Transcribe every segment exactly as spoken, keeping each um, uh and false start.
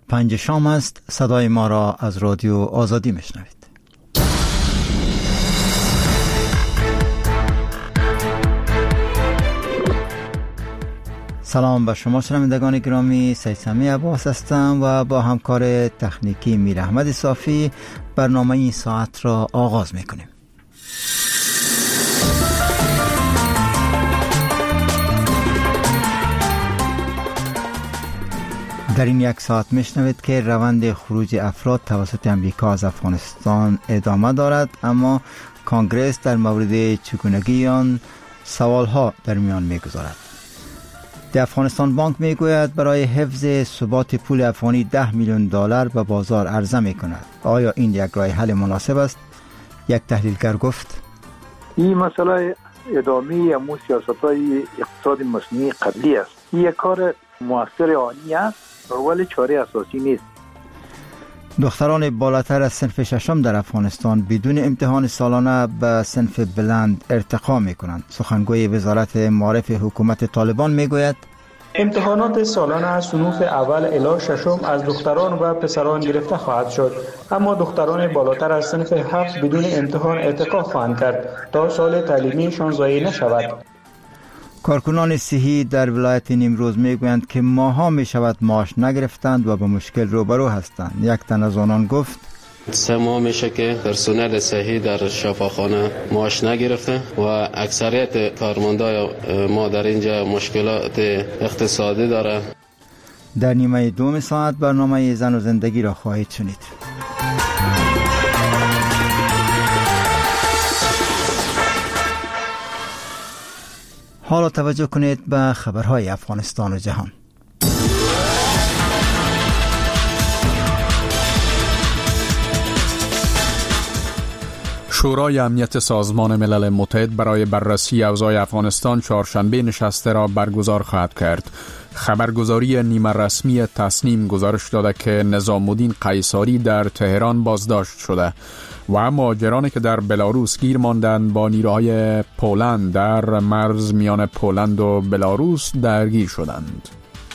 پنج شام است. صدای ما را از رادیو آزادی میشنوید. سلام به شما شنوندگان گرامی، سید سمی عباس هستم و با همکار تکنیکی میر احمد صافی برنامه این ساعت را آغاز میکنیم. در این یک ساعت میشنوید که روند خروج افراد توسط امریکا از افغانستان ادامه دارد، اما کنگره در مورد چگونگی آن سوالها در میان میگذارد. در افغانستان بانک میگوید برای حفظ ثبات پول افغانی ده میلیون دلار به بازار عرضه میکند. آیا این یک راه حل مناسب است؟ یک تحلیلگر گفت این مسئله ادامه امو سیاست‌های اقتصاد مصنوعی قبلی است. این یک کار موثر آنی است ولی چاره اساسی نیست. دختران بالاتر از صنف ششم در افغانستان بدون امتحان سالانه به صنف بلند ارتقا می کنند. سخنگوی وزارت معارف حکومت طالبان می گوید امتحانات سالانه از صنوف اول الی ششم از دختران و پسران گرفته خواهد شد، اما دختران بالاتر از صنف هفت بدون امتحان ارتقا خواهند کرد تا سال تعلیمیشان ضایع نشود. کارکنان صحی در ولایت نیمروز میگویند که ماها می شود معاش نگرفتند و به مشکل روبرو هستند. یک تن از آنان گفت سه ماه میشه که پرسنل صحی در شفاخانه معاش نگرفته و اکثریت کارمندای ما در اینجا مشکلات اقتصادی داره. در نیمه دوم ساعت برنامه زن و زندگی را خواهید شنید. حالا توجه کنید به خبرهای افغانستان و جهان. شورای امنیت سازمان ملل متحد برای بررسی اوضاع افغانستان چهارشنبه نشست را برگزار خواهد کرد. خبرگزاری نیمه رسمی تصنیم گزارش داده که نظام الدین قیصاری در تهران بازداشت شده و مهاجرانی که در بلاروس گیر ماندند با نیروهای پولند در مرز میان پولند و بلاروس درگیر شدند.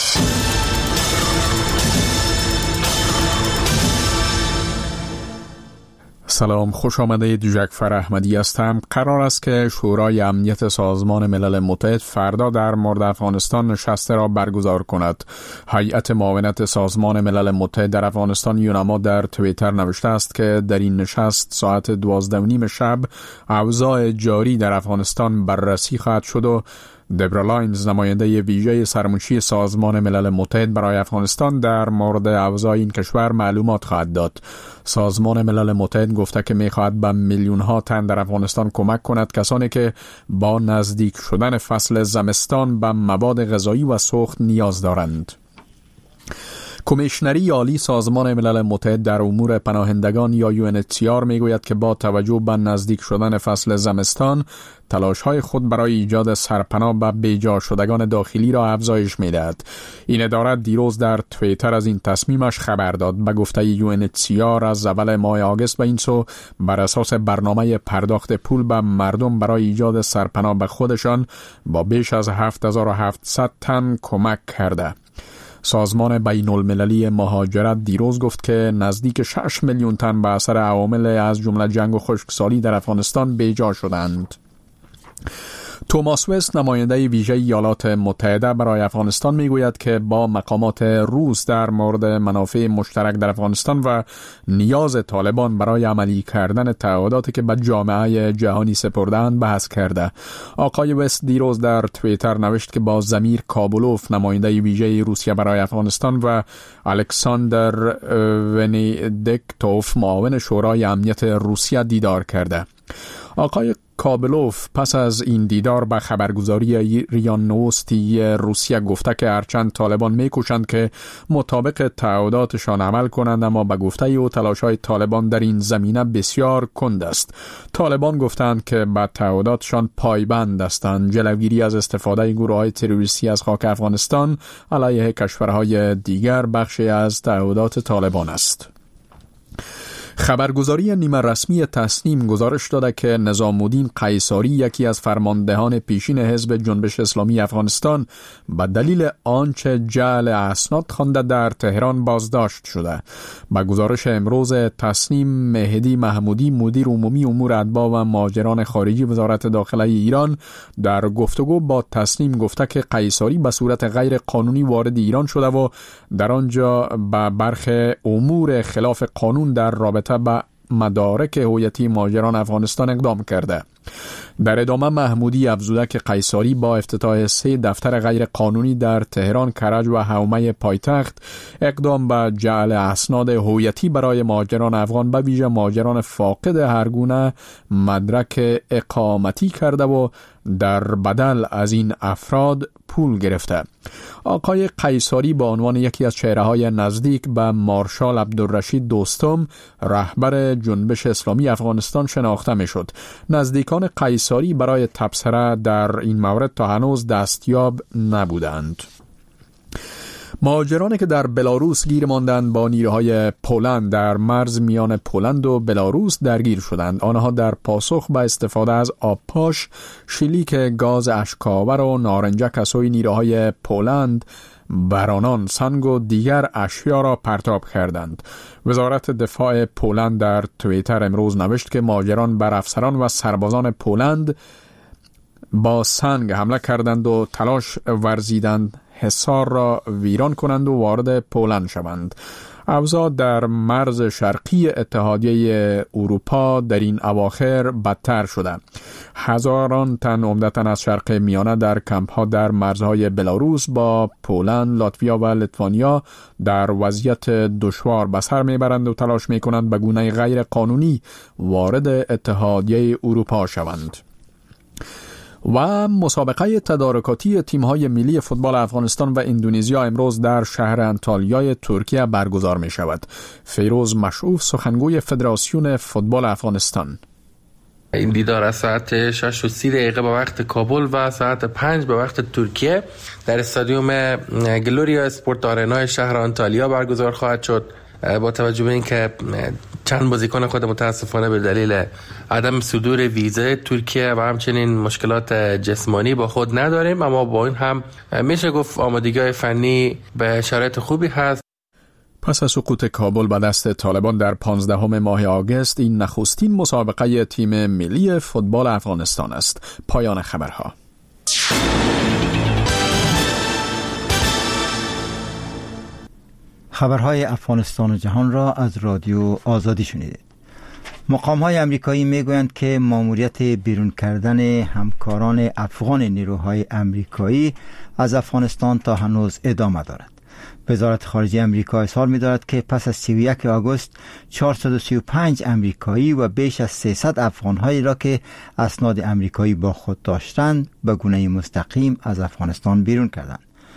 سلام، خوش آمده. جعفر احمدی هستم. قرار است که شورای امنیت سازمان ملل متحد فردا در مورد افغانستان نشست را برگزار کند. هیئت معاونت سازمان ملل متحد در افغانستان یونما در توییتر نوشته است که در این نشست ساعت دوازده و نیم شب اوضاع جاری در افغانستان بررسی خواهد شد و دبرا لاینز، نماینده ویژه سرمنشی سازمان ملل متحد برای افغانستان، در مورد اوضاع این کشور معلومات خواهد داد. سازمان ملل متحد گفته که می‌خواهد به میلیون‌ها تن در افغانستان کمک کند، کسانی که با نزدیک شدن فصل زمستان به مواد غذایی و سوخت نیاز دارند. کمیشنری عالی سازمان ملل متحد در امور پناهندگان یا یو ان اچ سی آر میگوید که با توجه به نزدیک شدن فصل زمستان تلاش‌های خود برای ایجاد سرپناه به بیجا شدگان داخلی را افزایش می‌دهد. این اداره دیروز در توییتر از این تصمیمش خبر داد. به گفته یو ان اچ سی آر از اول ماه آگوست به این سو بر اساس برنامه پرداخت پول به مردم برای ایجاد سرپناه به خودشان با بیش از هفت هزار و هفتصد تن کمک کرده. سازمان بین المللی مهاجرت دیروز گفت که نزدیک شش میلیون تن به اثر عوامل از جمله جنگ و خشکسالی در افغانستان بیجا شدند. توماس وست، نماینده ویژه ایالات متحده برای افغانستان، میگوید که با مقامات روس در مورد منافع مشترک در افغانستان و نیاز طالبان برای عملی کردن تعهداتی که به جامعه جهانی سپردند بحث کرده. آقای وست دیروز در توییتر نوشت که با زمیر کابولوف، نماینده ویژه روسیه برای افغانستان، و الکساندر ونیدکتوف، معاون شورای امنیت روسیه، دیدار کرده. آقای کابلوف پس از این دیدار به خبرگزاری ریا نوستی روسیه گفته که هرچند طالبان میکوشند که مطابق تعهداتشان عمل کنند، اما به گفته او تلاش‌های طالبان در این زمینه بسیار کند است. طالبان گفتند که به تعهداتشان پایبند هستند. جلوگیری از استفاده گروه‌های تروریستی از خاک افغانستان علیه کشورهای دیگر بخشی از تعهدات طالبان است. خبرگزاری نیمه رسمی تسنیم گزارش داده که نظامالدین قیصاری، یکی از فرماندهان پیشین حزب جنبش اسلامی افغانستان، به دلیل آنچه جعل اسناد خوانده در تهران بازداشت شده. با گزارش امروز تسنیم، مهدی محمودی، مدیر عمومی امور اتباع و مهاجران خارجی وزارت داخله ایران، در گفتگو با تسنیم گفته که قیصاری به صورت غیر قانونی وارد ایران شده و در آنجا به برخی امور خلاف قانون در رابطه با مدارک هویتی مهاجران افغانستان اقدام کرده. در ادامه محمودی افزوده که قیصاری با افتتاح سه دفتر غیر قانونی در تهران، کرج و حومه پایتخت اقدام به جعل اسناد هویتی برای مهاجران افغان به ویژه مهاجران فاقد هر گونه مدرک اقامتی کرده و در بدل از این افراد پول گرفته. آقای قیصاری با عنوان یکی از چهره‌های نزدیک به مارشال عبدالرشید دوستم، رهبر جنبش اسلامی افغانستان شناخته می‌شد. نزدیکان قیصاری برای تبصره در این مورد تا هنوز دستیاب نبودند. مهاجرانی که در بلاروس گیر ماندند با نیروهای پولند در مرز میان پولند و بلاروس درگیر شدند. آنها در پاسخ به استفاده از آبپاش، شلیک گاز اشک‌آور و نارنجک از سوی نیروهای پولند بر آنان سنگ و دیگر اشیا را پرتاب کردند. وزارت دفاع پولند در توییتر امروز نوشت که مهاجران بر افسران و سربازان پولند با سنگ حمله کردند و تلاش ورزیدند حصار را ویران کنند و وارد پولند شوند. اوضاع در مرز شرقی اتحادیه اروپا در این اواخر بدتر شده. هزاران تن عمدتاً از شرق میانه در کمپ‌ها در مرزهای بلاروس با پولند، لاتویا و لیتوانیا در وضعیت دشوار به سر میبرند و تلاش میکنند به گونه غیر قانونی وارد اتحادیه اروپا شوند. و مسابقه تدارکاتی تیم‌های ملی فوتبال افغانستان و اندونزیا امروز در شهر انتالیای ترکیه برگزار می شود. فیروز مشعوف، سخنگوی فدراسیون فوتبال افغانستان: این دیدار از ساعت شش و سی دقیقه به وقت کابل و ساعت پنج به وقت ترکیه در استادیوم گلوریا اسپورت آرنای شهر انتالیا برگزار خواهد شد. با توجه به اینکه چند بازیکن خود متاسفانه به دلیل عدم صدور ویزای ترکیه و همچنین مشکلات جسمانی با خود نداریم، اما با این هم میشه گفت آمادگی‌های فنی به شرایط خوبی هست. پس از سقوط کابل به دست طالبان در پانزدهم ماه آگوست، این نخستین مسابقه تیم ملی فوتبال افغانستان است. پایان خبرها. خبرهای افغانستان و جهان را از رادیو آزادی شنیدید. مقام‌های آمریکایی میگویند که مأموریت بیرون کردن همکاران افغان نیروهای آمریکایی از افغانستان تا هنوز ادامه دارد. وزارت خارجه آمریکا اظهار می‌دارد که پس از سی و یک آگوست چهارصد و سی و پنج آمریکایی و بیش از سیصد افغان‌هایی را که اسناد آمریکایی با خود داشتند به گونه مستقیم از افغانستان بیرون کردند.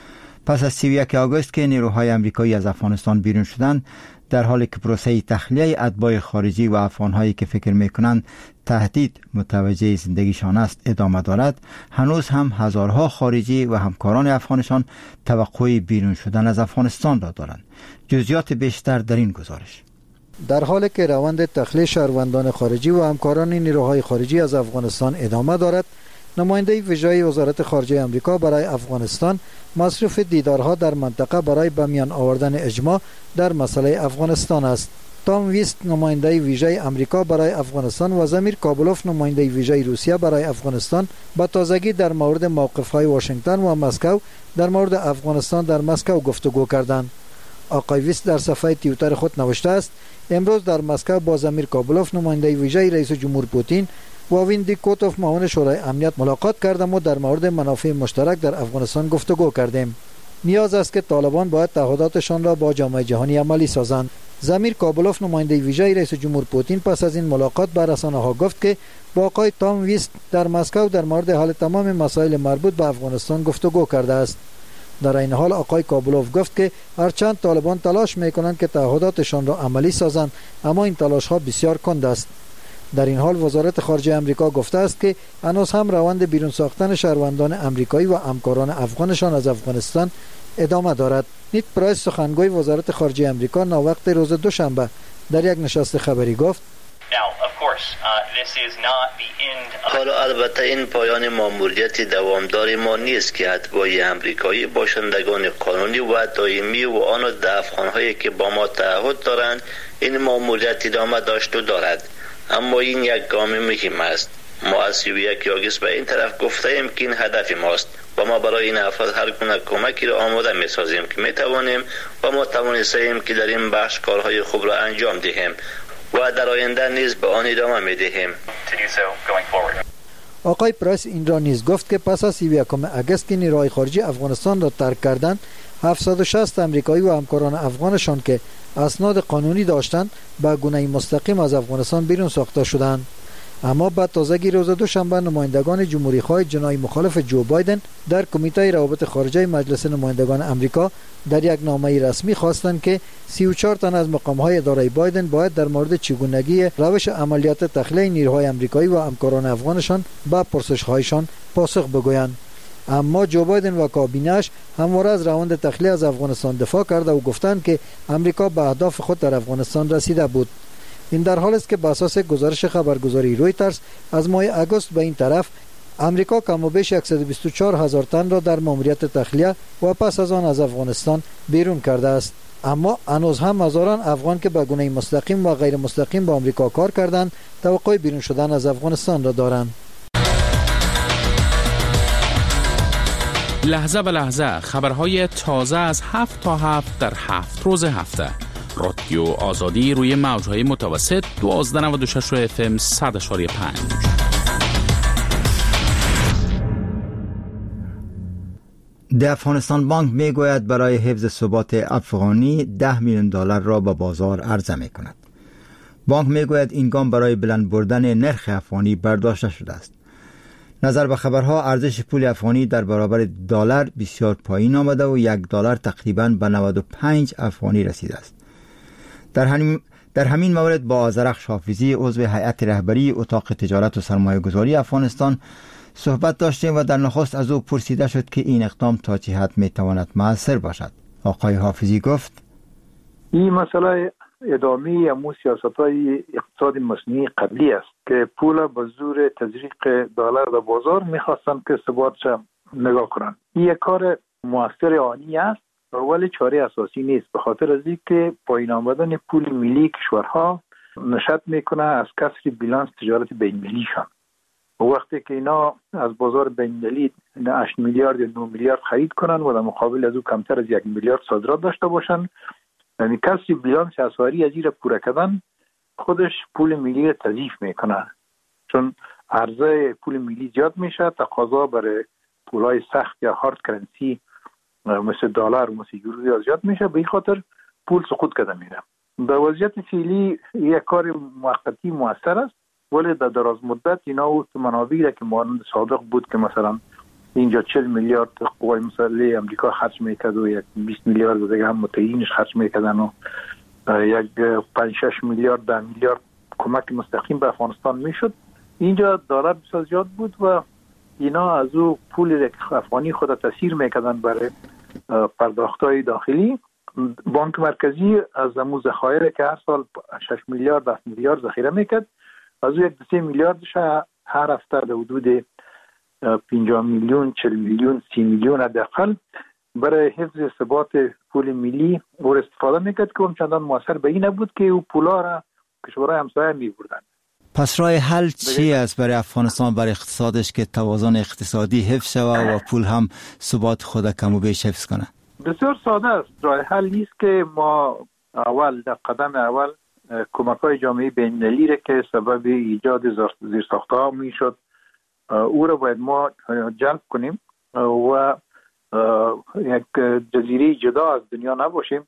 پس از سی و یک آگوست که نیروهای آمریکایی از افغانستان بیرون شدند، در حالی که پروسه تخلیه اتباع خارجی و افغان‌هایی که فکر می‌کنند تهدید متوجه زندگیشان است ادامه دارد، هنوز هم هزارها خارجی و همکاران افغانشان توقع بیرون شدن از افغانستان را دارند. جزئیات بیشتر در این گزارش. در حالی که روند تخلیه شهروندان خارجی و همکاران نیروهای خارجی از افغانستان ادامه دارد، نماینده ویژه وزارت خارجه آمریکا برای افغانستان مصروف دیدارها در منطقه برای به میان آوردن اجماع در مسئله افغانستان است. تام ویست، نماینده ویژه آمریکا برای افغانستان، و زمیر کابلوف، نماینده ویژه روسیه برای افغانستان، با تازگی در مورد موقف‌های واشنگتن و مسکو در مورد افغانستان در مسکو گفتگو کردند. آقای ویست در صفحه توییتر خود نوشته است: امروز در مسکو با زمیر کابلوف، نماینده ویژه رئیس جمهور پوتین، و ویندی کوتوف، معاون شورای امنیت، ملاقات کردم و در مورد منافع مشترک در افغانستان گفتگو کردیم. نیاز است که طالبان باید تعهداتشان را با جامعه جهانی عملی سازند. زمیر کابلوف، نماینده ویژه رئیس جمهور پوتین، پس از این ملاقات به رسانه‌ها گفت که با آقای تام ویست در مسکو در مورد حل تمام مسائل مربوط به افغانستان گفتگو کرده است. در این حال آقای کابلوف گفت که هرچند طالبان تلاش می‌کنند که تعهداتشان را عملی سازند، اما این تلاش‌ها بسیار کند است. در این حال وزارت خارجه آمریکا گفته است که هنوز هم روند بیرون ساختن شهروندان آمریکایی و همکاران افغانشان از افغانستان ادامه دارد. نیت پرایس، سخنگوی وزارت خارجه آمریکا، ناوقت روز دوشنبه در یک نشست خبری گفت حالا البته این پایان ماموریت دوامدار ما نیست که اتباع امریکایی باشندگان قانونی و دائمی و آن دفعانهایی که با ما تعهد دارند این ماموریت ادامه داشت و دارد، اما این یک گام مهم است. ما از سی و یک آگوست به این طرف گفته ایم که این هدف ماست و ما برای این افراد هر گونه کمکی را آماده می سازیم که می توانیم و ما توانستیم که در این بخش کارهای خوب را انجام دهیم و در آینده نیز به آن ادامه می دهیم. آقای پرایس این را نیز گفت که پس از سی و یکم آگوست که نیروهای خارجی افغانستان را ترک کردند، هفتصد و شصت امریکایی و همکاران افغانشان که اسناد قانونی داشتند به گونه مستقیم از افغانستان بیرون ساخته شدند. اما بعد تازگی روز دوشنبه نمایندگان جمهوری خواه جنایی مخالف جو بایدن در کمیته روابط خارجه مجلس نمایندگان امریکا در یک نامه رسمی خواستند که سی و چهار تن از مقام‌های اداره بایدن باید در مورد چگونگی روش عملیات تخلیه نیروهای امریکایی و همکاران افغانشان به پرسش‌هایشان پاسخ بگویند. اما جو بایدن و کابینه‌اش همواره از روند تخلیه از افغانستان دفاع کرده و گفتند که امریکا به اهداف خود در افغانستان رسیده بود. این در حال است که بر اساس گزارش خبرگزاری رویترز از ماه آگوست به این طرف امریکا کم و بیش صد و بیست و چهار هزار تن را در ماموریت تخلیه و پس از آن از افغانستان بیرون کرده است. اما هنوز هم هزاران افغان که به گونه مستقیم و غیر مستقیم با آمریکا کار کردند توقع بیرون شدن از افغانستان را دارند. لحظه به لحظه خبرهای تازه از هفت تا هفت در هفت روز هفته. رادیو آزادی روی موجهای متوسط دوازده نود و شش اف ام صد اشاری پنج. ده افغانستان بانک می گوید برای حفظ ثبات افغانی ده میلیون دلار را به بازار عرضه می کند. بانک می گوید این گام برای بلند بردن نرخ افغانی برداشته شده است. نظر به خبرها ارزش پول افغانی در برابر دلار بسیار پایین آمده و یک دلار تقریباً به نود و پنج افغانی رسیده است. در همین در همین مورد با آذرخش حافظی عضو هیئت رهبری اتاق تجارت و سرمایه گذاری افغانستان صحبت داشتیم و در نخست از او پرسیده شد که این اقدام تا چه حد میتواند مؤثر باشد. آقای حافظی گفت این مسئله ادامه امو سیاست‌های اقتصاد مصنوعی قبلی است که پول به زور تزریق دلار در بازار میخواستند که ثبات نگاه کنند. این یک کار مؤثر آنی است ولی چاره اساسی نیست، به خاطر از اینکه پایین آمدن پول ملی کشورها نشأت میکنه از کسر بیلانس تجارت بین‌المللیشان. وقتی که اینا از بازار بین‌المللی هشت میلیارد یا نه میلیارد خرید کنن و در مقابل از او کمتر از یک میلیارد صادرات داشته باشن، یعنی کسر بیلانس اسعاری از این پوره کردن خودش پول ملی تضعیف میکنه، چون عرضه پول ملی زیاد میشه، تقاضا برای پولای سخت یا هارد کرنسی مثل دلار و مثل یورو زیاد میشه، به این خاطر پول سقوط کرده میره. در وضعیت فعلی یک کار موقتی موثر است ولی در دراز مدت اینا و منابعی را که مانند سابق بود که مثلا اینجا چهل میلیارد قوای مسلح امریکا خرج میکرد و یک بیست میلیارد دیگه هم متحدینش خرج میکردن و یک پنج شش میلیارد ده میلیارد کمک مستقیم به افغانستان میشد، اینجا دلار بسیار زیاد بود و اینا از او پول افغانی خود تاثیر میکردن برای پرداخت‌های داخلی. بانک مرکزی از امو ذخایر که هر سال شش میلیارد هفت میلیارد ذخیره میکرد، از او یک سه میلیاردش هر هفته به حدود پنجاه میلیون چهل میلیون سی میلیون حداقل برای حفظ ثبات پول ملی او استفاده میکرد که اون چندان موثر به این نبود که او پولا را کشورهای همسایه میبردن. پس راه حل چی است برای افغانستان، برای اقتصادش که توازن اقتصادی حفظ شود و پول هم ثبات خود کم و بیش حفظ کنه؟ بسیار ساده است. راه حل نیست که ما اول در قدم اول کمک‌های جامعه بین‌المللی را که سبب ایجاد زیرساخت‌ها میشد او را باید ما جلب کنیم و یک جزیره جدا از دنیا نباشیم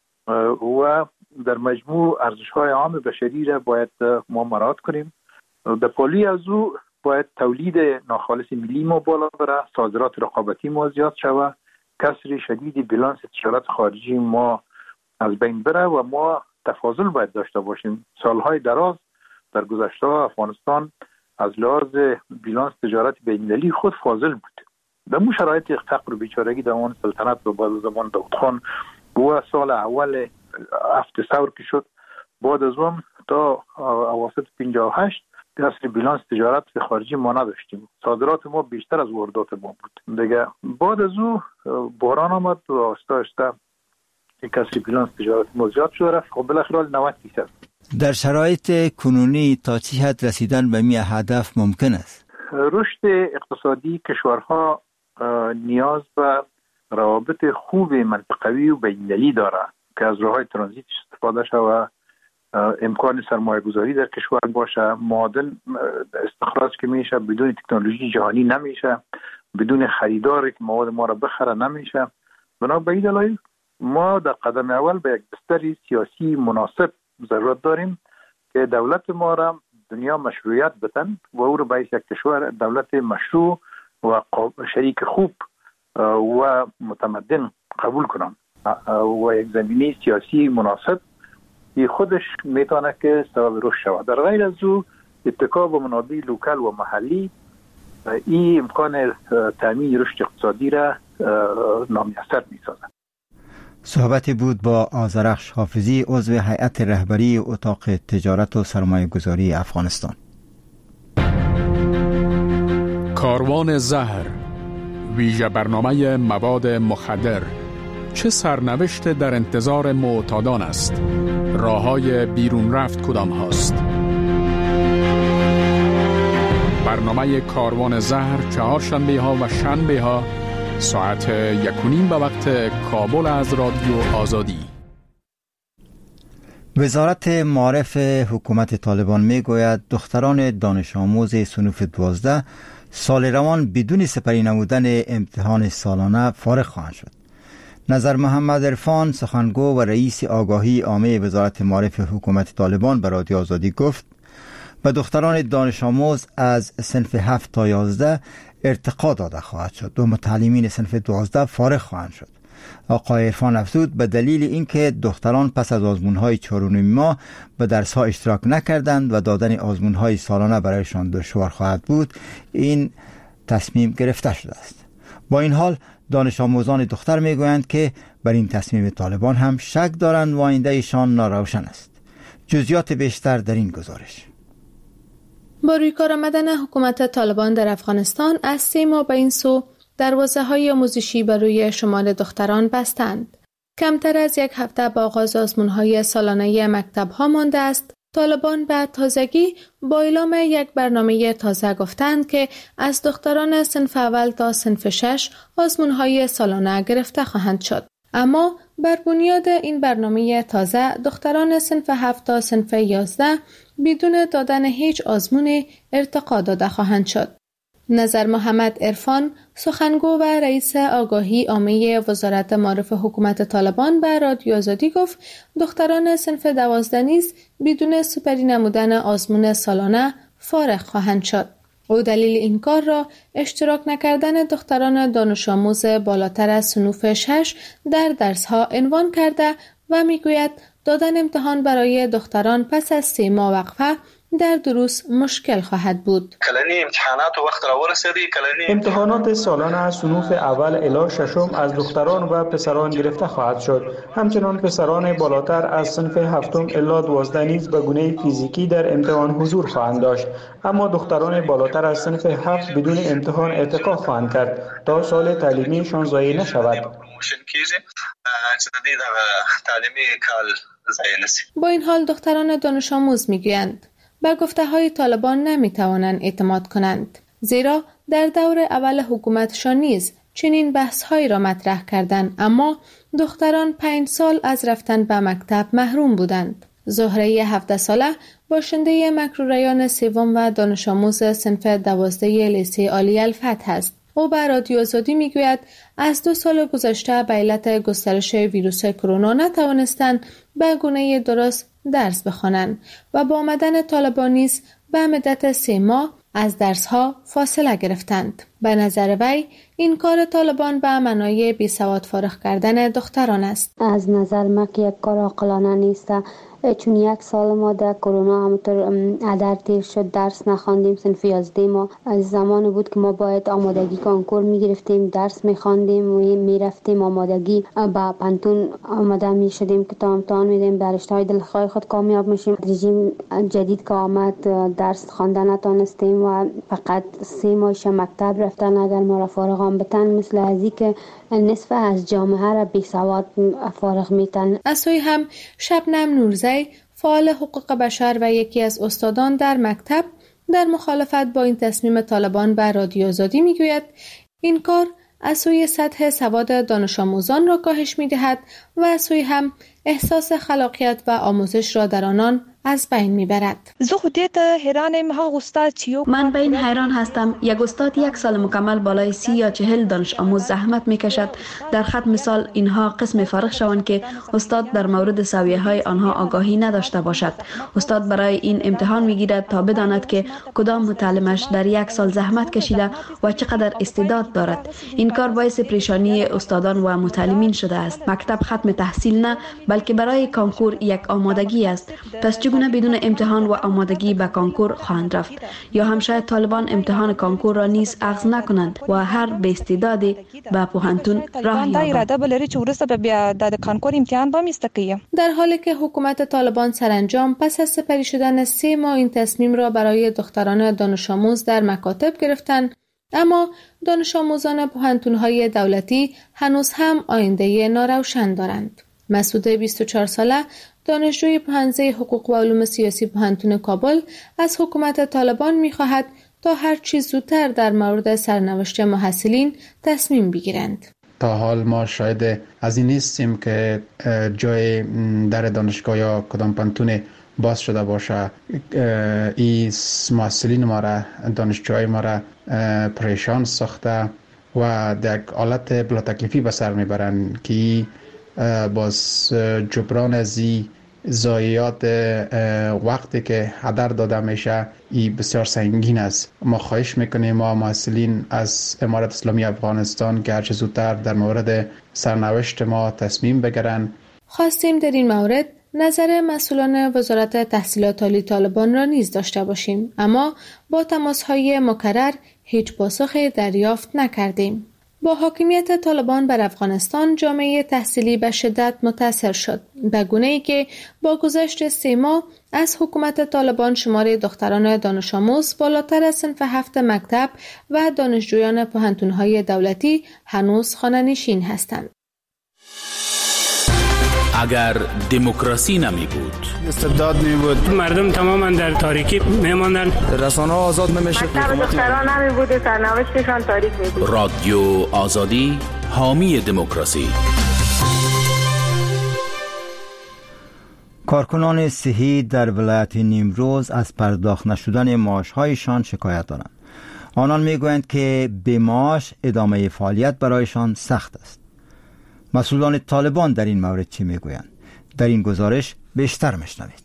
و در مجموع ارزش‌های عام بشری را باید ما مراعات کنیم. در پالی از او باید تولید ناخالص ملی ما بالا بره، صادرات رقابتی ما زیاد شود، کسر شدید بیلانس تجارت خارجی ما از بین بره و ما تفاضل باید داشته باشیم. سالهای دراز در گذشته افغانستان از لحاظ بیلانس تجارت بین‌المللی خود فاضل بود. در مو شرایط فقر و بیچارگی در آن سلطنت و بعد زمان داود خان و سال اول هفت ثور که شد بعد از اون تا اواسط پنجاه و هشت اصل بیلانس تجارت خارجی ما نداشتیم. صادرات ما بیشتر از واردات ما بود. دیگه بعد از او بحران آمد و آسته آسته یک اصل بیلانس تجارت ما زیاد شد رفت. خب بالاخره نود درصد. در شرایط کنونی تا چه حد رسیدن به می هدف ممکن است؟ رشد اقتصادی کشورها نیاز به روابط خوب منطقوی و بین‌المللی داره که از راه‌های ترانزیت استفاده شود، امکان سرمایه گذاری در کشور باشه، معادن استخراج که میشه بدون تکنولوژی جهانی نمیشه، بدون خریداری که مواد ما را بخره نمیشه. بنا به این دلایل ما در قدم اول به یک بستر سیاسی مناسب ضرورت داریم که دولت ما را دنیا مشروعیت بدن و او را به یک کشور دولت مشروع و شریک خوب و متمدن قبول کنم و یک زمینه سیاسی مناسب ای خودش میتونه که سبب رشد شود. در غیر از او اتکا به منابع لوکال و محلی این امکان تامین رشد اقتصادی را نامیسر میسازد. صحبتی بود با آذرخش حافظی، عضو هیئت رهبری اتاق تجارت و سرمایه گذاری افغانستان. کاروان زهر، ویژه برنامه مواد مخدر، چه سرنوشت در انتظار معتادان است؟ راه‌های بیرون رفت کدام هاست؟ برنامه کاروان زهر چهارشنبه ها و شنبه ها ساعت یک و نیم به وقت کابل از رادیو آزادی. وزارت معارف حکومت طالبان می گوید دختران دانش آموز صنوف دوازده سال روان بدون سپری نمودن امتحان سالانه فارغ خواهند شد. نظر محمد عرفان، سخنگو و رئیس آگاهی عامه وزارت معارف حکومت طالبان به رادیو آزادی گفت به دختران دانش آموز از صنف هفت تا یازده ارتقا داده خواهد شد و متعلمین صنف دوازده فارغ خواهند شد. آقای عرفان افزود به دلیل اینکه دختران پس از آزمون‌های چهار و نیم ماه به درس‌ها اشتراک نکردند و دادن آزمون‌های سالانه برایشان دشوار خواهد بود، این تصمیم گرفته شده است. با این حال دانش آموزان دختر میگویند که بر این تصمیم طالبان هم شک دارند و آینده ایشان ناروشن است. جزئیات بیشتر در این گزارش. با روی کار آمدن حکومت طالبان در افغانستان از سه ماه به این سو دروازه‌های آموزشی برای شمال دختران بستند. کمتر از یک هفته با آغاز آزمون‌های سالانه مکتب‌ها مانده است. طالبان به تازگی با اعلام یک برنامه تازه گفتند که از دختران صنف اول تا صنف شش آزمون‌های سالانه گرفته خواهند شد. اما بر بنیاد این برنامه تازه دختران صنف هفت تا صنف یازده بدون دادن هیچ آزمون ارتقا داده خواهند شد. نظر محمد عرفان، سخنگو و رئیس آگاهی عامه وزارت معارف حکومت طالبان به رادیو آزادی گفت دختران صنف دوازده نیز بدون سپری نمودن آزمون سالانه فارغ خواهند شد. او دلیل این کار را اشتراک نکردن دختران دانش آموز بالاتر از صنوف شش در درس‌ها عنوان کرده و میگوید دادن امتحان برای دختران پس از سه ماه وقفه در دروس مشکل خواهد بود. کلانی امتحانات وقت را ورسیدی کلانی امتحانات سالانه صنوف اول الی ششم از دختران و پسران گرفته خواهد شد. همچنان پسران بالاتر از صنف هفتم الی دوازده نیز به گونه فیزیکی در امتحان حضور خواهند داشت، اما دختران بالاتر از صنف هفت بدون امتحان ارتقا خواهند کرد تا سال تعلیمیشان ضایع نشود. با این حال دختران دانش آموز میگویند بر گفته‌های طالبان نمی‌توانند اعتماد کنند، زیرا در دور اول حکومتشان نیز چنین بحث‌هایی را مطرح کردند، اما دختران پنج سال از رفتن به مکتب محروم بودند. زهره هفده ساله باشنده مکروریان سوم و دانش آموز صنف دوازده لیسه عالی الفتح است. او به رادیو آزادی میگوید از دو سال گذشته به علت گسترش ویروس کرونا نتوانستند به گونه درست درس بخوانند و با آمدن طالبان نیز به مدت سه ماه از درس‌ها فاصله گرفتند. به نظر وی این کار طالبان به معنای بیسواد فارغ کردن دختران است. از نظر ما که یک کار عاقلانه نیست، چون یک سال ما در کرونا همونطور عدر تیر شد، درس نخواندیم. صنف یازده ما از زمان بود که ما باید آمادگی کنکور میگرفتیم، درس میخواندیم و میرفتیم آمادگی با پانتون آماده میشدیم که تا امتحان میدیم در رشته‌های دلخواه خود کامیاب میشیم. رژیم جدید که آمد درس خواندن نتونستیم و فقط سه ماهش مکتب رفتن. اگر ما را فارغ بتن مثل ازی که نصف از جامعه را بی سواد فارغ میتن. از سوی هم شبنم نورزی فعال حقوق بشر و یکی از استادان در مکتب در مخالفت با این تصمیم طالبان به رادیو آزادی میگوید این کار از سوی سطح سواد دانش آموزان را کاهش میدهد و از سوی هم احساس خلاقیت و آموزش را در آنان از بین میبرد. من به این حیران هستم. یک استاد یک سال مکمل بالای سی یا چهل دانش آموز زحمت میکشد در ختم سال اینها قسم فارغ شوند که استاد در مورد سویه های آنها آگاهی نداشته باشد. استاد برای این امتحان میگیرد تا بداند که کدام متعلمش در یک سال زحمت کشیده و چقدر استعداد دارد. این کار باعث پریشانی استادان و متعلمین شده است. مکتب ختم تحصیل نه، بلکه برای کانکور یک آمادگی است. پس چگونه بدون امتحان و آمادگی به کانکور خواهند رفت؟ یا هم شاید طالبان امتحان کانکور را نیز اخذ نکنند و هر به استعدادی به پوهنتون راه یابد. در حالی که حکومت طالبان سرانجام پس از سپری شدن سه ماه این تصمیم را برای دختران دانش آموز در مکاتب گرفتند، اما دانش آموزان پوهنتون‌های دولتی هنوز هم آینده ناروشن دارند. مسعود بیست و چهار ساله دانشجوی پوهنځی حقوق و علوم سیاسی پوهنتون کابل از حکومت طالبان می‌خواهد تا هر چیز زودتر در مورد سرنوشت محصلین تصمیم بگیرند. تا حال ما شاید از این نیستیم که جای در دانشگاه یا کدام پوهنتون باز شده باشه. این محصلین ما را، دانشجوهای ما را پریشان ساخته و در حالت بلا تکلیفی به سر میبرند که باز جبران از این ضایعات وقتی که هدر داده میشه ای بسیار سنگین است. ما خواهش میکنیم ما مسئولین از امارت اسلامی افغانستان که هرچه زودتر در مورد سرنوشت ما تصمیم بگیرن. خواستیم در این مورد نظر مسئولان وزارت تحصیلات عالی طالبان را نیز داشته باشیم، اما با تماس‌های مکرر هیچ پاسخی دریافت نکردیم. با حاکمیت طالبان بر افغانستان جامعه تحصیلی به شدت متاثر شد، به گونه‌ای که با گذشت سه ماه از حکومت طالبان شمار دختران دانش آموز بالاتر از صنف هفت مکتب و دانشجویان پوهنتون‌های دولتی هنوز خانه‌نشین هستند. اگر دموکراسی نمی بود، استبداد می بود، مردم تماما در تاریکی می ماندن، رسانه ها آزاد نمیشه، دختران نمی بود، سرنوشتشان تاریک می بود. رادیو آزادی، حامی دموکراسی. کارکنان صحی در ولایت نیمروز از پرداخت نشدن معاش‌هایشان شکایت دارند. آنان میگویند که به معاش ادامه فعالیت برایشان سخت است. مسئولان طالبان در این مورد چی میگویند؟ در این گزارش بیشتر میشنوید.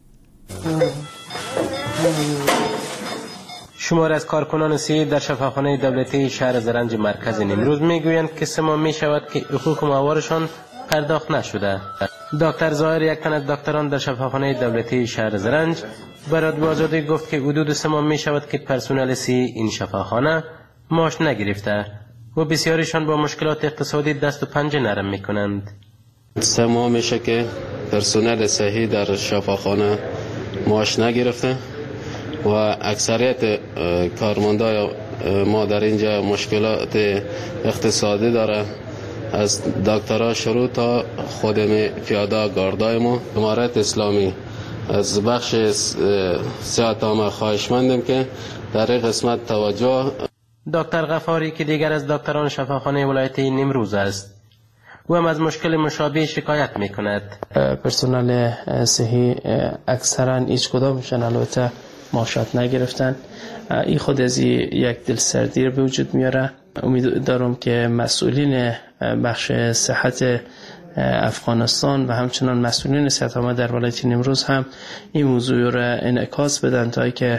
شمار از کارکنان صحی در شفاخانه دولتی شهر زرنج مرکز نیمروز میگویند که سه ماه می شود که حقوق ماهوارشان پرداخت نشده. دکتر ظاهر، یک تن از دکتران در شفاخانه دولتی شهر زرنج، به رادیو آزادی گفت که حدود سه ماه می شود که پرسنل صحی این شفاخانه معاش نگرفته و بسیاریشان با مشکلات اقتصادی دست و پنجه نرم میکنند. سه ماه میشه که پرسنل صحی در شفاخانه معاش نگرفته و اکثریت کارمندای ما در اینجا مشکلات اقتصادی داره، از دکترها شروع تا خودم پیاده گاردای ما. امارت اسلامی از بخش صحت عامه خواهشمندیم که در این قسمت توجه. دکتر غفاری که دیگر از دکتران شفاخانه ولایت نیمروز است، او هم از مشکل مشابه شکایت میکند. پرسنل صحی اکثرا هیچ کدامشان البته معاشات نگرفتن. این خود از یک دلسردی به وجود میاره. امید دارم که مسئولین بخش صحت افغانستان و همچنان مسئولین صحت عامه در ولایت نیمروز هم این موضوع را انعکاس بدن تا که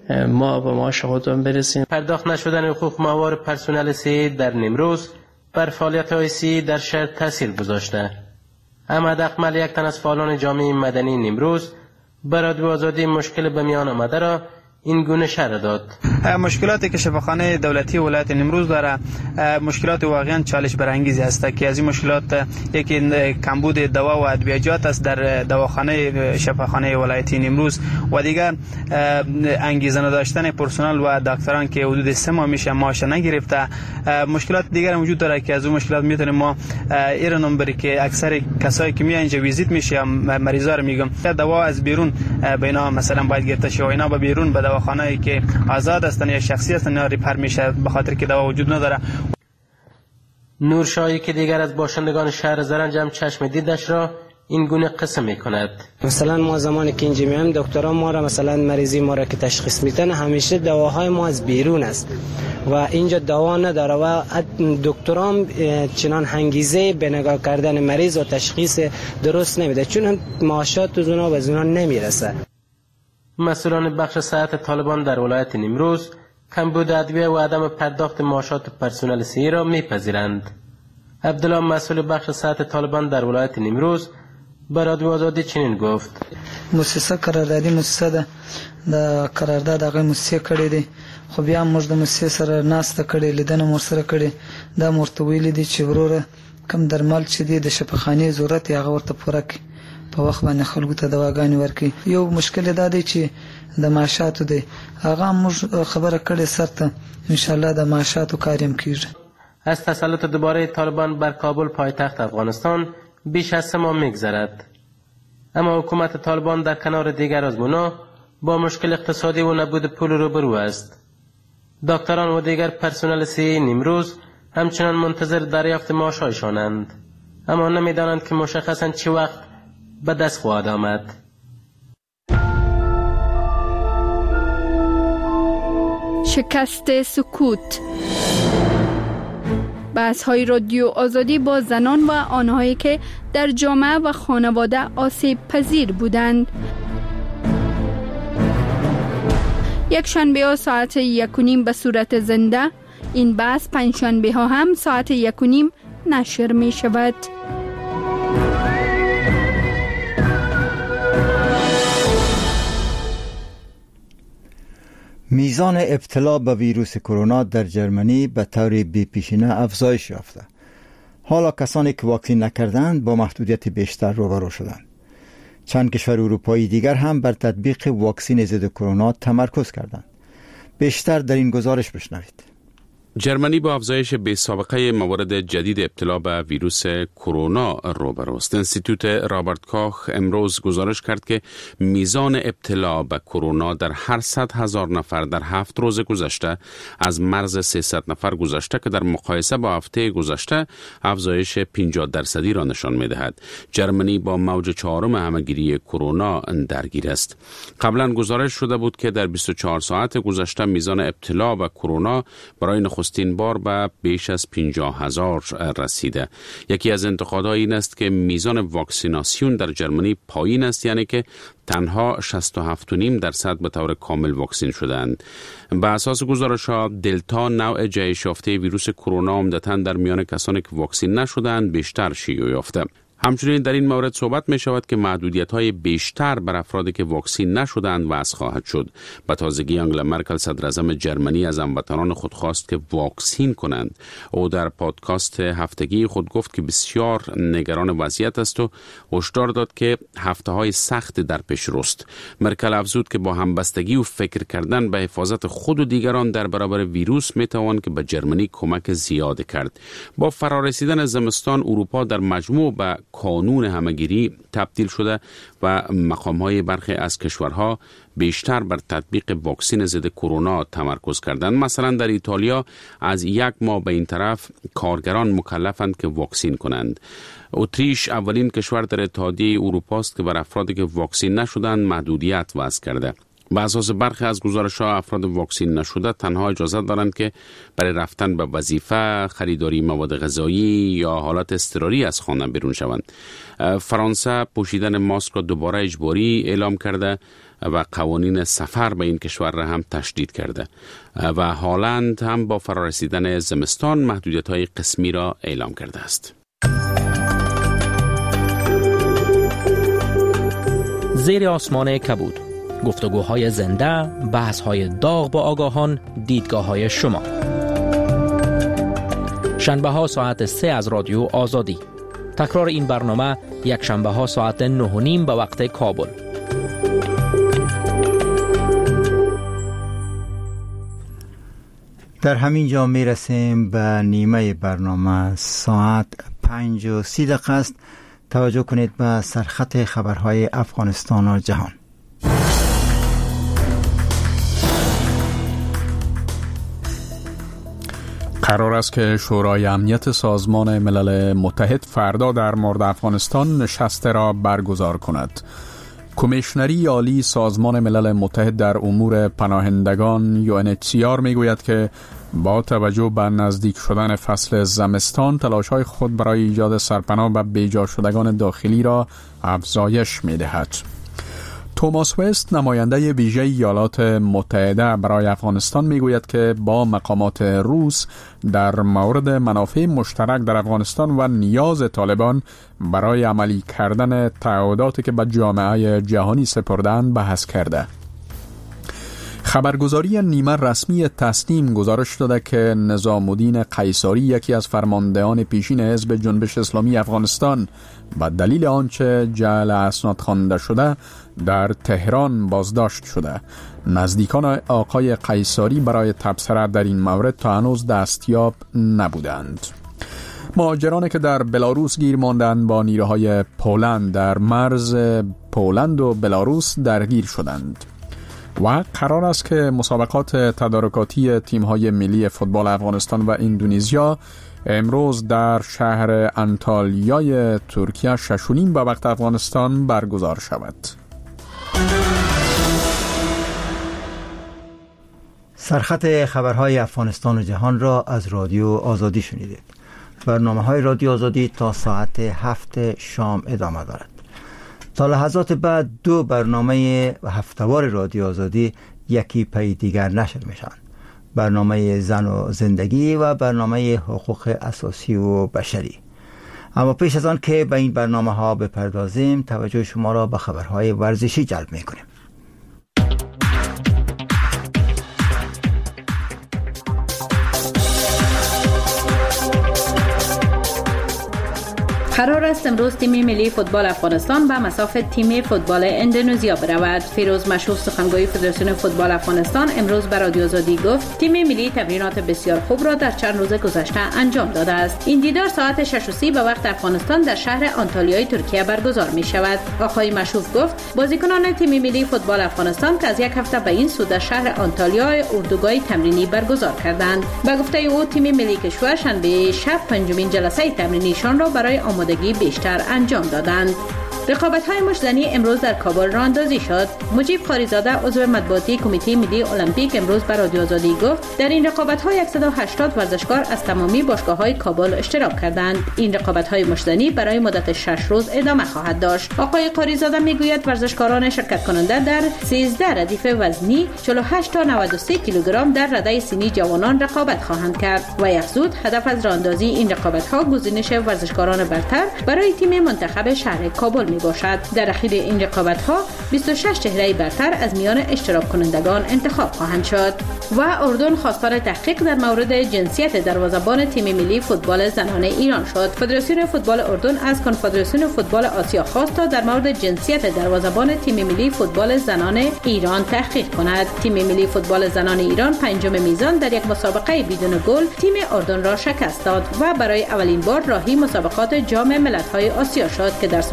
ما به معاش خودمون برسیم. پرداخت نشدن حقوق ماهوار پرسنل صحی در نیمروز بر فعالیت‌های صحی در شهر تاثیر گذاشته. احمد اکمل، یک تن از فعالان جامعه مدنی نیمروز، برای آزادی مشکل به میان آمده را این گونه شرح داد. مشکلاتی که شفاخانه دولتی ولایت نیمروز داره مشکلات واقعا چالش برانگیزی است که از این مشکلات یکی کمبود دوا و ادویجات است در دواخانه شفاخانه ولایتی نیمروز و دیگر انگیزه نداشتن پرسنل و دکتران که حدود سه ماه میشه معاش نگرفته. مشکلات دیگر وجود داره که از اون مشکلات میتونیم ما ایران نمبری که اکثر کسایی که میان اینجا ویزیت میشه مریضا رو میگم دوا از بیرون به اینا مثلا باید گرفته شه و اینا به بیرون به دواخانه‌ای که آزاد هستن یا شخصی هستن یا ریپر میشه به خاطر که دوا وجود نداره. نورشاهی که دیگر از باشندگان شهر زرنج هم چشم دیدش را این گونه قسم میکند. مثلا ما زمانی که اینجا میایم دکتران ما را مثلا مریضی ما را که تشخیص میدن همیشه دواهای ما از بیرون است و اینجا دوا نداره و دکتران چنان انگیزه به نگاه کردن مریض و تشخیص درست نمیده چون معاشات از اونا به اونا نمیرسه. مسئولان بخش صحت طالبان در ولایت نیمروز کمبود ادویه و عدم پرداخت معاشات پرسنل صحی را میپذیرند. عبدالله، مسئول بخش صحت طالبان در ولایت نیمروز، بر رادیو آزادی چنین گفت: مؤسسه قراردادي مؤسسه ده د قرارداد هغه مؤسسه کړې دي خو بیا موږ د مؤسسه سره ناسته کړې لیدنه مور سره کړې دا مرته ویلې دي چې وروره کم درمل چې دي د شفاخانه ضرورت هغه ورته پوره کړي په وخت باندې خلکو ته دواګانې ورکړي. یو مشکل دا دی چې د معاشاتو دی هغه موږ خبره کړې سرته ان شاء الله د معاشاتو کاریم کیږي. از تسلط دوباره طالبان بر کابل پایتخت افغانستان بیش از سه ماه میگذرد، اما حکومت طالبان در کنار دیگر آزمون‌ها با مشکل اقتصادی و نبود پول روبرو است. دکتران و دیگر پرسنل صحی نیمروز همچنان منتظر دریافت معاش‌هایشانند، اما نمی‌دانند که مشخصاً چه وقت به دست خواهد آمد. شکست سکوت. بحث های رادیو آزادی با زنان و آنهایی که در جامعه و خانواده آسیب پذیر بودند. یک شنبه ها ساعت یک و نیم به صورت زنده، این بحث پنج شنبه ها هم ساعت یک و نیم نشر می شود. میزان ابتلا به ویروس کرونا در جرمنی به طور بی‌پیشینه افزایش یافته. حالا کسانی که واکسین نکردند با محدودیت بیشتر روبرو شدند. چند کشور اروپایی دیگر هم بر تطبیق واکسین ضد کرونا تمرکز کردند. بیشتر در این گزارش بشنوید. جرمنی با افزایش بی‌سابقه موارد جدید ابتلا به ویروس کرونا روبروست. انستیتوت رابرت کاخ امروز گزارش کرد که میزان ابتلا به کرونا در هر صد هزار نفر در هفت روز گذشته از مرز سیصد نفر گذشته که در مقایسه با هفته گذشته افزایش پنجاه درصدی را نشان می‌دهد. جرمنی با موج چهارم همه‌گیری کرونا درگیر است. قبلا گزارش شده بود که در بیست و چهار ساعت گذشته میزان ابتلا به کرونا برای نخستین بار به بیش از پنجاه هزار رسیده. یکی از انتقادها این است که میزان واکسیناسیون در جرمنی پایین است، یعنی که تنها شصت و هفت و نیم درصد به طور کامل واکسین شدند. به اساس گزارش‌ها دلتا نوع جهش یافته ویروس کرونا عمدتاً در میان کسانی که واکسین نشدند بیشتر شیوع یافته. همچنین در این مورد صحبت می شود که محدودیت‌های بیشتر بر افرادی که واکسین نشدند وضع خواهد شد. به تازگی آنگلا مرکل صدر اعظم جرمنی از هموطنان خود خواست که واکسین کنند. او در پادکاست هفتگی خود گفت که بسیار نگران وضعیت است و هشدار داد که هفته‌های سخت در پیش روست. مرکل افزود که با همبستگی و فکر کردن به حفاظت خود و دیگران در برابر ویروس می توان که به جرمنی کمک زیاد کرد. با فرارسیدن زمستان اروپا در مجموع به قانون همه‌گیری تبدیل شده و مقام‌های برخی از کشورها بیشتر بر تطبیق واکسین ضد کرونا تمرکز کردند. مثلا در ایتالیا از یک ماه به این طرف کارگران مکلفند که واکسین کنند. اتریش اولین کشور در اتحادیه اروپا است که بر افرادی که واکسین نشدند محدودیت وضع کرده. و اساس برخی از گزارش‌ها افراد واکسین نشده تنها اجازه دارند که برای رفتن به وظیفه، خریداری مواد غذایی یا حالات اضطراری از خانه بیرون شوند. فرانسه پوشیدن ماسک را دوباره اجباری اعلام کرده و قوانین سفر به این کشور را هم تشدید کرده و هالند هم با فرارسیدن زمستان محدودیت‌های قسمی را اعلام کرده است. زیر آسمان کبود، گفتگوهای زنده، بحث‌های داغ با آگاهان، دیدگاه‌های شما. شنبه ها ساعت سه از رادیو آزادی. تکرار این برنامه یک شنبه ها ساعت نه و نیم به وقت کابل. در همین جا می رسیم به نیمه برنامه. ساعت پنج و سی دقیقه است. توجه کنید به سرخط خبرهای افغانستان و جهان. قرار است که شورای امنیت سازمان ملل متحد فردا در مورد افغانستان نشست را برگزار کند. کمیشنری عالی سازمان ملل متحد در امور پناهندگان یو ان اچ سی آر می گوید که با توجه به نزدیک شدن فصل زمستان تلاش‌های خود برای ایجاد سرپناه و بیجا شدگان داخلی را افزایش می دهد. توماس وست نماینده ویژه ایالات متحده برای افغانستان میگوید که با مقامات روس در مورد منافع مشترک در افغانستان و نیاز طالبان برای عملی کردن تعهداتی که به جامعه جهانی سپردند بحث کرده. خبرگزاری نیمه رسمی تسنیم گزارش داده که نظام الدین قیصری، یکی از فرماندهان پیشین حزب جنبش اسلامی افغانستان، به دلیل آنچه جعل اسناد خوانده شده در تهران بازداشت شده. نزدیکان آقای قیصری برای تبصره در این مورد تا هنوز دستیاب نبودند. مهاجرانی که در بلاروس گیر ماندند با نیروهای پولند در مرز پولند و بلاروس درگیر شدند. و قرار است که مسابقات تدارکاتی تیم‌های ملی فوتبال افغانستان و اندونزیا امروز در شهر انتالیای ترکیه شش و نیم به وقت افغانستان برگزار شود. سرخط خبرهای افغانستان و جهان را از رادیو آزادی شنیدید. برنامه‌های رادیو آزادی تا ساعت هفت شام ادامه دارد. تا لحظات بعد دو برنامه هفته‌وار رادیو آزادی یکی پی دیگر نشر میشن. برنامه زن و زندگی و برنامه حقوق اساسی و بشری. اما پیش از آن که به این برنامه ها بپردازیم، توجه شما را به خبرهای ورزشی جلب میکنیم. قرار است امروز تیم ملی فوتبال افغانستان به مساف تیم فوتبال اندونزیا برود. فیروز مشهور سخنگوی فدراسیون فوتبال افغانستان امروز به رادیو آزادی گفت تیم ملی تمرینات بسیار خوب را در چند روز گذشته انجام داده است. این دیدار ساعت شش و سی به وقت افغانستان در شهر آنتالیای ترکیه برگزار می شود. آقای مشهور گفت بازیکنان تیم ملی فوتبال افغانستان که از یک هفته به این سو در شهر آنتالیای اردوگاه تمرینی برگزار کردند. به گفته او تیم ملی کشور شنبه شب پنجمین جلسه تمرینیشان را برای آمادگی بیشتر انجام دادند. رقابت‌های مشتزنی امروز در کابل راه اندازی شد. مجیب قاریزاده عضو مطبوعاتی کمیته ملی المپیک امروز به رادیو آزادی گفت در این رقابت‌ها صد و هشتاد ورزشکار از تمامی باشگاه‌های کابل اشتراک کردند. این رقابت‌های مشتزنی برای مدت شش روز ادامه خواهد داشت. آقای قاریزاده میگوید ورزشکاران شرکت کننده در سیزده ردیف وزنی چهل و هشت تا نود و سه کیلوگرم در رده سنی جوانان رقابت خواهند کرد و یخزود هدف از راه اندازی این رقابت‌ها گزینش ورزشکاران برتر برای تیم منتخب شهر کابل می باشد. در اخیر این رقابت‌ها بیست و شش چهره برتر از میان اشتراک کنندگان انتخاب خواهند شد. و اردن خواستار تحقیق در مورد جنسیت دروازه‌بان تیم ملی فوتبال زنان ایران شد. فدراسیون فوتبال اردن از کنفدراسیون فوتبال آسیا خواست تا در مورد جنسیت دروازه‌بان تیم ملی فوتبال زنان ایران تحقیق کند. تیم ملی فوتبال زنان ایران پنجم میزان در یک مسابقه بدون گل تیم اردن را شکست داد و برای اولین بار راهی مسابقات جام ملت‌های آسیا شد که در سال دو هزار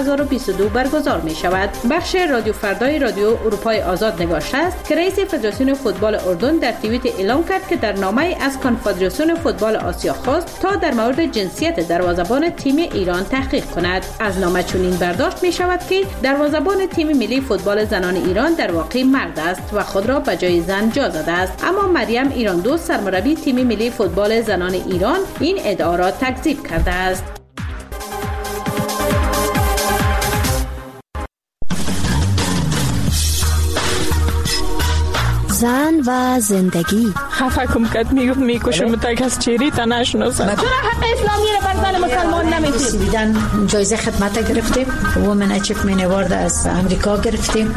هزار و بیست و دو برگزار می شود. بخش رادیو فردای رادیو اروپای آزاد نگاشته است که رئیس فدراسیون فوتبال اردن در توییت اعلام کرد که در نامه از کنفدراسیون فوتبال آسیا خواست تا در مورد جنسیت دروازه‌بان تیم ایران تحقیق کند. از نامه چنین برداشت می شود که دروازه‌بان تیم ملی فوتبال زنان ایران در واقع مرد است و خود را به جای زن جا داده است، اما مریم ایران دوست سرمربی تیم ملی فوتبال زنان ایران این ادعا را تکذیب کرده است. زن و زندگی. خفه کم کد میگفت میکشم تا کس چیری تا نشناسم. چرا حق اسلامی را بر زن مسلمان نمیتونی؟ بیدن جایزه خدمت گرفتیم، وومن اچیومنت اوارد از امریکا گرفتیم.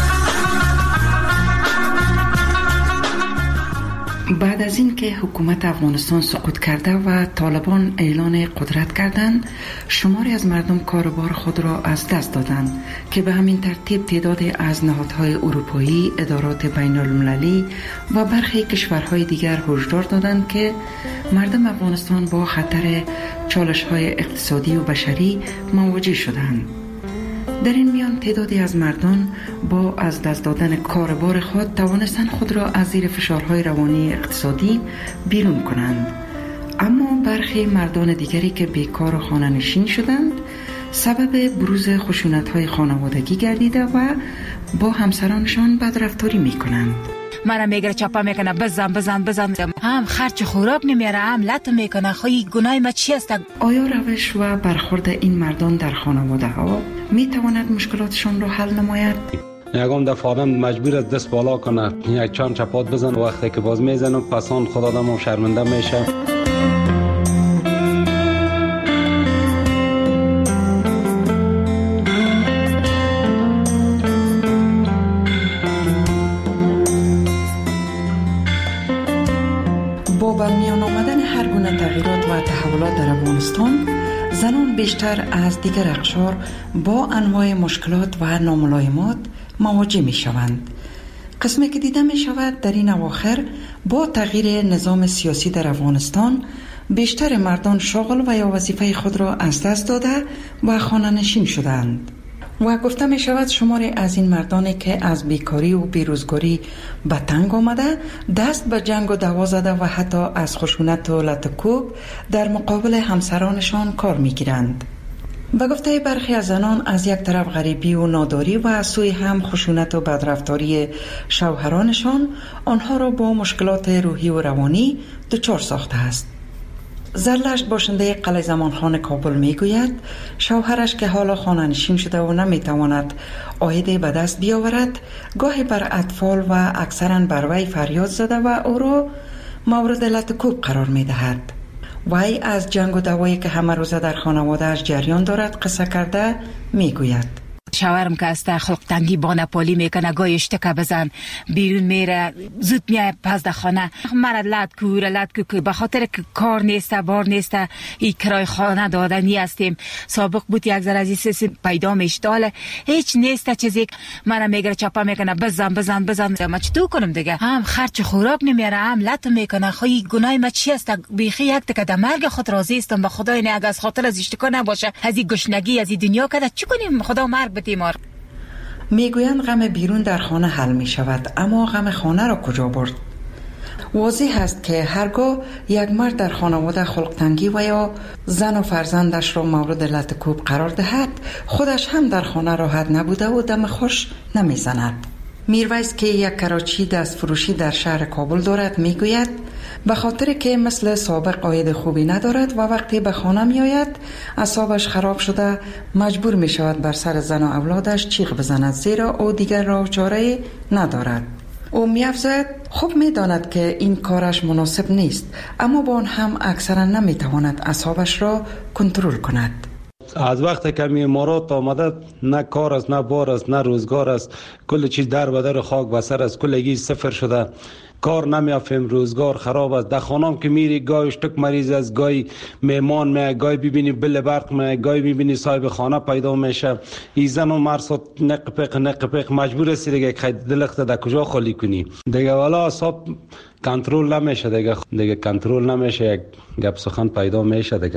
بعد از اینکه حکومت افغانستان سقوط کرده و طالبان اعلان قدرت کردند، شماری از مردم کاروبار خود را از دست دادند که به همین ترتیب تعدادی از نهادهای اروپایی، ادارات بین المللی و برخی کشورهای دیگر هشدار دادند که مردم افغانستان با خطر چالش‌های اقتصادی و بشری مواجه شدند. در این میان تعدادی از مردم با از دست دادن کاربار خود توانستند خود را از زیر فشارهای روانی اقتصادی بیرون کنند، اما برخی مردان دیگری که بیکار و خانه نشین شدند سبب بروز خشونت‌های خانوادگی گردیده و با همسرانشان بدرفتاری می‌کنند. مرا میگره چاپا میکنه بزن بزن بزن هم خرچ خوراک نمیاره هم لط میکنه. خواهی گناه ما چی است؟ آیا روش و برخورد این مردان در خانواده ها میتواند مشکلاتشان را حل نماید؟ یکم دفعه آدم مجبور است دست بالا کنه، یک چند چپات بزن، وقتی که باز میزنه پسان خود آدم شرمنده میشه. با برمیان آمدن هر گونه تغییرات و تحولات در افغانستان، زنان بیشتر از دیگر اقشار با انواع مشکلات و ناملایمات مواجه می شوند. قسمی که دیده می شود در این اواخر با تغییر نظام سیاسی در افغانستان، بیشتر مردان شغل و یا وظیفه خود را از دست داده و خانه نشین شدند و گفته می شود شماری از این مردانی که از بیکاری و بیروزگاری به تنگ آمده دست به جنگ و دعوا زده و حتی از خشونت و لطکوب در مقابل همسرانشان کار می گیرند. به گفته برخی از زنان از یک طرف غریبی و ناداری و از سوی هم خشونت و بدرفتاری شوهرانشان آنها را با مشکلات روحی و روانی دچار ساخته است. زرلشت باشنده قلعه زمانخان کابل می گوید شوهرش که حالا خانه نشین شده و نمی تواند عایدی به دست بیاورد، گاهی بر اطفال و اکثرا بر وی فریاد زده و او را مورد لطکوب قرار می دهد. وی از جنگ و دوایی که همه روزه در خانواده‌اش جریان دارد قصه کرده می گوید شوهرم که است خلق تنگی با نپالی میکنه، گاهی اشتکه بزن بیرون میره، زود میاد پس در خانه مرا لد کوره لد کو به خاطر که کار نیسته بار نیسته این کرای خانه دادنی هستیم. سابق بود یک ذره از این پیدا میشتاله هیچ نیسته چیزی مرا میگره چاپا میکنه بزن بزن بزن. ما چطور کنم دیگه؟ هم خرچ خوراک نمیاره هم لط میکنه. خواهی گناه ما چی است؟ بیخی یک تک در مرگ خود راضی استم به خدای نه اگه از خاطر از اشتکا نباشه از این گشنگی از این دنیا کده چی کنیم؟ خدا مرگ تیمار. میگویند غم بیرون در خانه حل می شود، اما غم خانه را کجا برد؟ واضح است که هرگاه یک مرد در خانواده خلق تنگی و یا زن و فرزندش را مورد لطکوب قرار دهد، خودش هم در خانه راحت نبوده و دم خوش نمی زند. میرویس که یک کراچی دست فروشی در شهر کابل دارد میگوید به خاطر که مثل سابق عاید خوبی ندارد و وقتی به خانه می آید اعصابش خراب شده مجبور می شود بر سر زن و اولادش چیغ بزند زیرا او دیگر راه چاره ندارد. او می افزاید خوب می داند که این کارش مناسب نیست، اما با آن هم اکثرا نمی تواند اعصابش را کنترل کند. از وقتی که می امارات آمده نه کار است نه بار است نه روزگار است، کل چیز در بدر خاک بسر است، کلگی صفر شده، کار نمیافیم، روزگار خراب است. در خانم که میری گاهی اشتک مریض است، گاهی میمان می، گاهی ببینی بل برق می، گاهی ببینی صاحب خانه پیدا میشه. این زن و مرد نق پق نق پق مجبور است دیگه که دلخت در کجا خالی کنی دیگه، والا حساب کنترل نمیشه دیگه، دیگه کنترل نمیشه، یک گپ سخن پیدا میشه دیگه.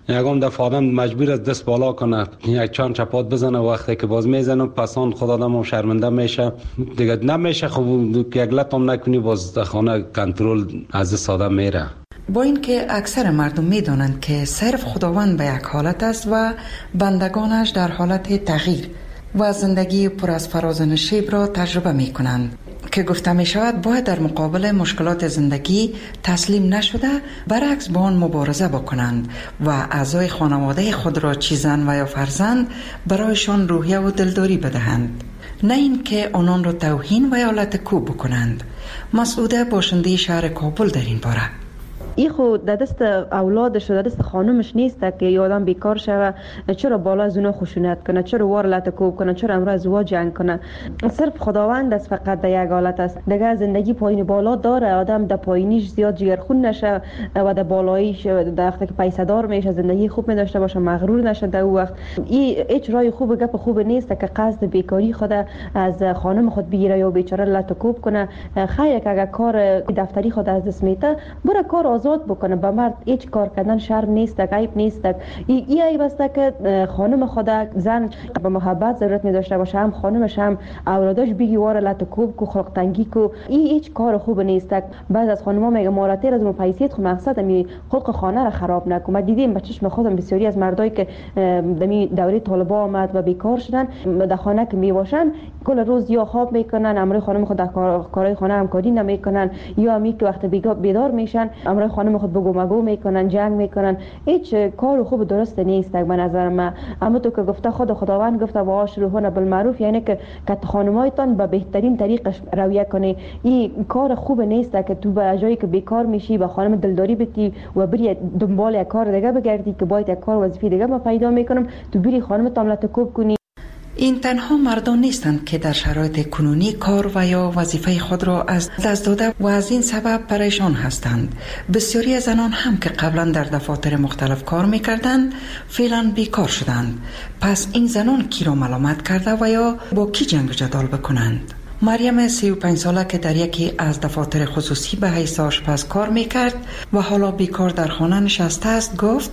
یکم دفعه آدم مجبور است دست بالا کنه، یک چند چپات بزنه، وقتی که باز میزنه پسان خود آدم شرمنده میشه دیگه، نمیشه خب یک لطم نکنی باز خانه کنترل از دست آدم میره. با اینکه اکثر مردم میدانند که صرف خداوند به یک حالت است و بندگانش در حالت تغییر و زندگی پر از فراز و نشیب را تجربه می کنند که گفته می شود باید در مقابل مشکلات زندگی تسلیم نشده، برعکس با آن مبارزه بکنند و اعضای خانواده خود را چه زن و یا فرزند برایشان روحیه و دلداری بدهند، نه اینکه آنان را توهین و یا لطکوب بکنند. مسعوده باشنده شهر کابل در این باره: ای خود در دست اولادش و در دست خانمش نیست که یه آدم بیکار شوه، چرا بالا از اونا خشونت کنه، چرا وار لطکوب کنه، چرا امروز ازدواج جنگ کنه. صرف خداوند است فقط در یک حالت است. دیگه زندگی پایین بالا داره، آدم در پایینیش زیاد جگرخون نشه و در بالاییش در وقتی که پیسه دار میشه زندگی خوب می داشته باشه، مغرور نشه. در اون وقت این هیچ راه خوب گپ خوب نیست که قصد بیکاری خود از خانم خود بگیره یا بیچاره لطکوب کنه. خیر که اگر کار دفتری خود از دست میته بره کار آزاد بکنه. به مرد هیچ کار کردن شرم نیست، عیب نیست. این عیب است که خانم خود زن به محبت ضرورت می داشته باشه، هم خانمش هم اولادش بگی واره لطکوب کو خلق تنگی کو. این هیچ کار خوب نیست. بعض از خانم‌ها میگه ماراتر از مپایسیت خو مقصد می خلق خانه را خراب نکن. ما دیدیم به چشم خودم بسیاری از مردایی که دمی دوره طالبا آمد و بیکار شدن در خانه که می باشن کل روز یا خواب میکنن، امروز خانم خود در کارهای خانه همکاری نمیکنن، یا امی که وقت بیدار میشن امروز خانم خود بگو مگو میکنن، جنگ میکنن. هیچ کار خوب درست نیست به نظر من. اما تو که گفته خود خداوند گفته و عاشرون بالمعروف، یعنی که که خانمایتان به بهترین طریق رویه کنی. این کار خوب نیست که تو به جایی که بیکار میشی به خانم دلداری بتی و بری دنبال یک کار دیگه بگردی که باید یک کار وظیفه دیگه ما پیدا میکنم، تو بری خانم تام لطکوب کنی. این تنها مردان نیستند که در شرایط کنونی کار و یا وظیفه خود را از دست داده و از این سبب پریشان هستند. بسیاری از زنان هم که قبلا در دفاتر مختلف کار میکردند فعلا بیکار شدند. پس این زنان کی را ملامت کرده و یا با کی جنگ جدال بکنند؟ مریم سی و پنج ساله که در یکی از دفاتر خصوصی به حیث آشپز کار میکرد و حالا بیکار در خانه نشسته است گفت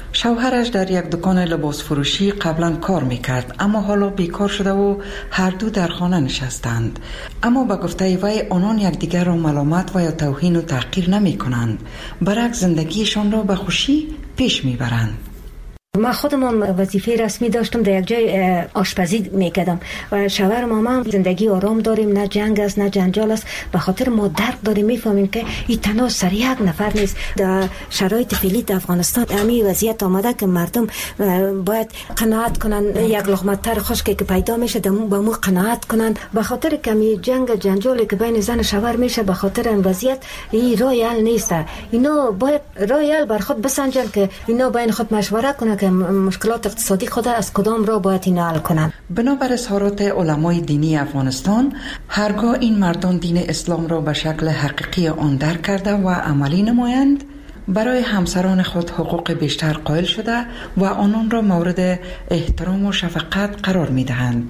شوهرش در یک دکان لباس فروشی قبلا کار میکرد اما حالا بیکار شده و هر دو در خانه نشستند. اما به گفته وی آنان یکدیگر را ملامت و یا توهین و تحقیر نمی کنند، برعکس زندگیشان را به خوشی پیش میبرند. ما خودم وظیفه رسمی داشتم، در یک جای آشپزی میکردم و شوهر مامان زندگی آرام داریم، نه جنگ است نه جنجال است، به خاطر ما درک داریم میفهمیم که این تنها سر یک نفر نیست. در شرایط فعلی در افغانستان امی وضعیت آمده که مردم باید قناعت کنن، یک لقمه تر خشکی که پیدا میشه با مو قناعت کنن. به خاطر کمی جنگ جنجالی که بین زن و شوهر میشه به خاطر این وضعیت این راه حل نیست. اینا باید راه حل بر خود بسنجن که اینا بین خود مشوره کنن که مشکلات اقتصادی خود از کدام را باید این حل کنند. بنابر اظهارات علمای دینی افغانستان، هرگاه این مردان دین اسلام را به شکل حقیقی آن درک کرده و عملی نمایند، برای همسران خود حقوق بیشتر قائل شده و آنان را مورد احترام و شفقت قرار می دهند.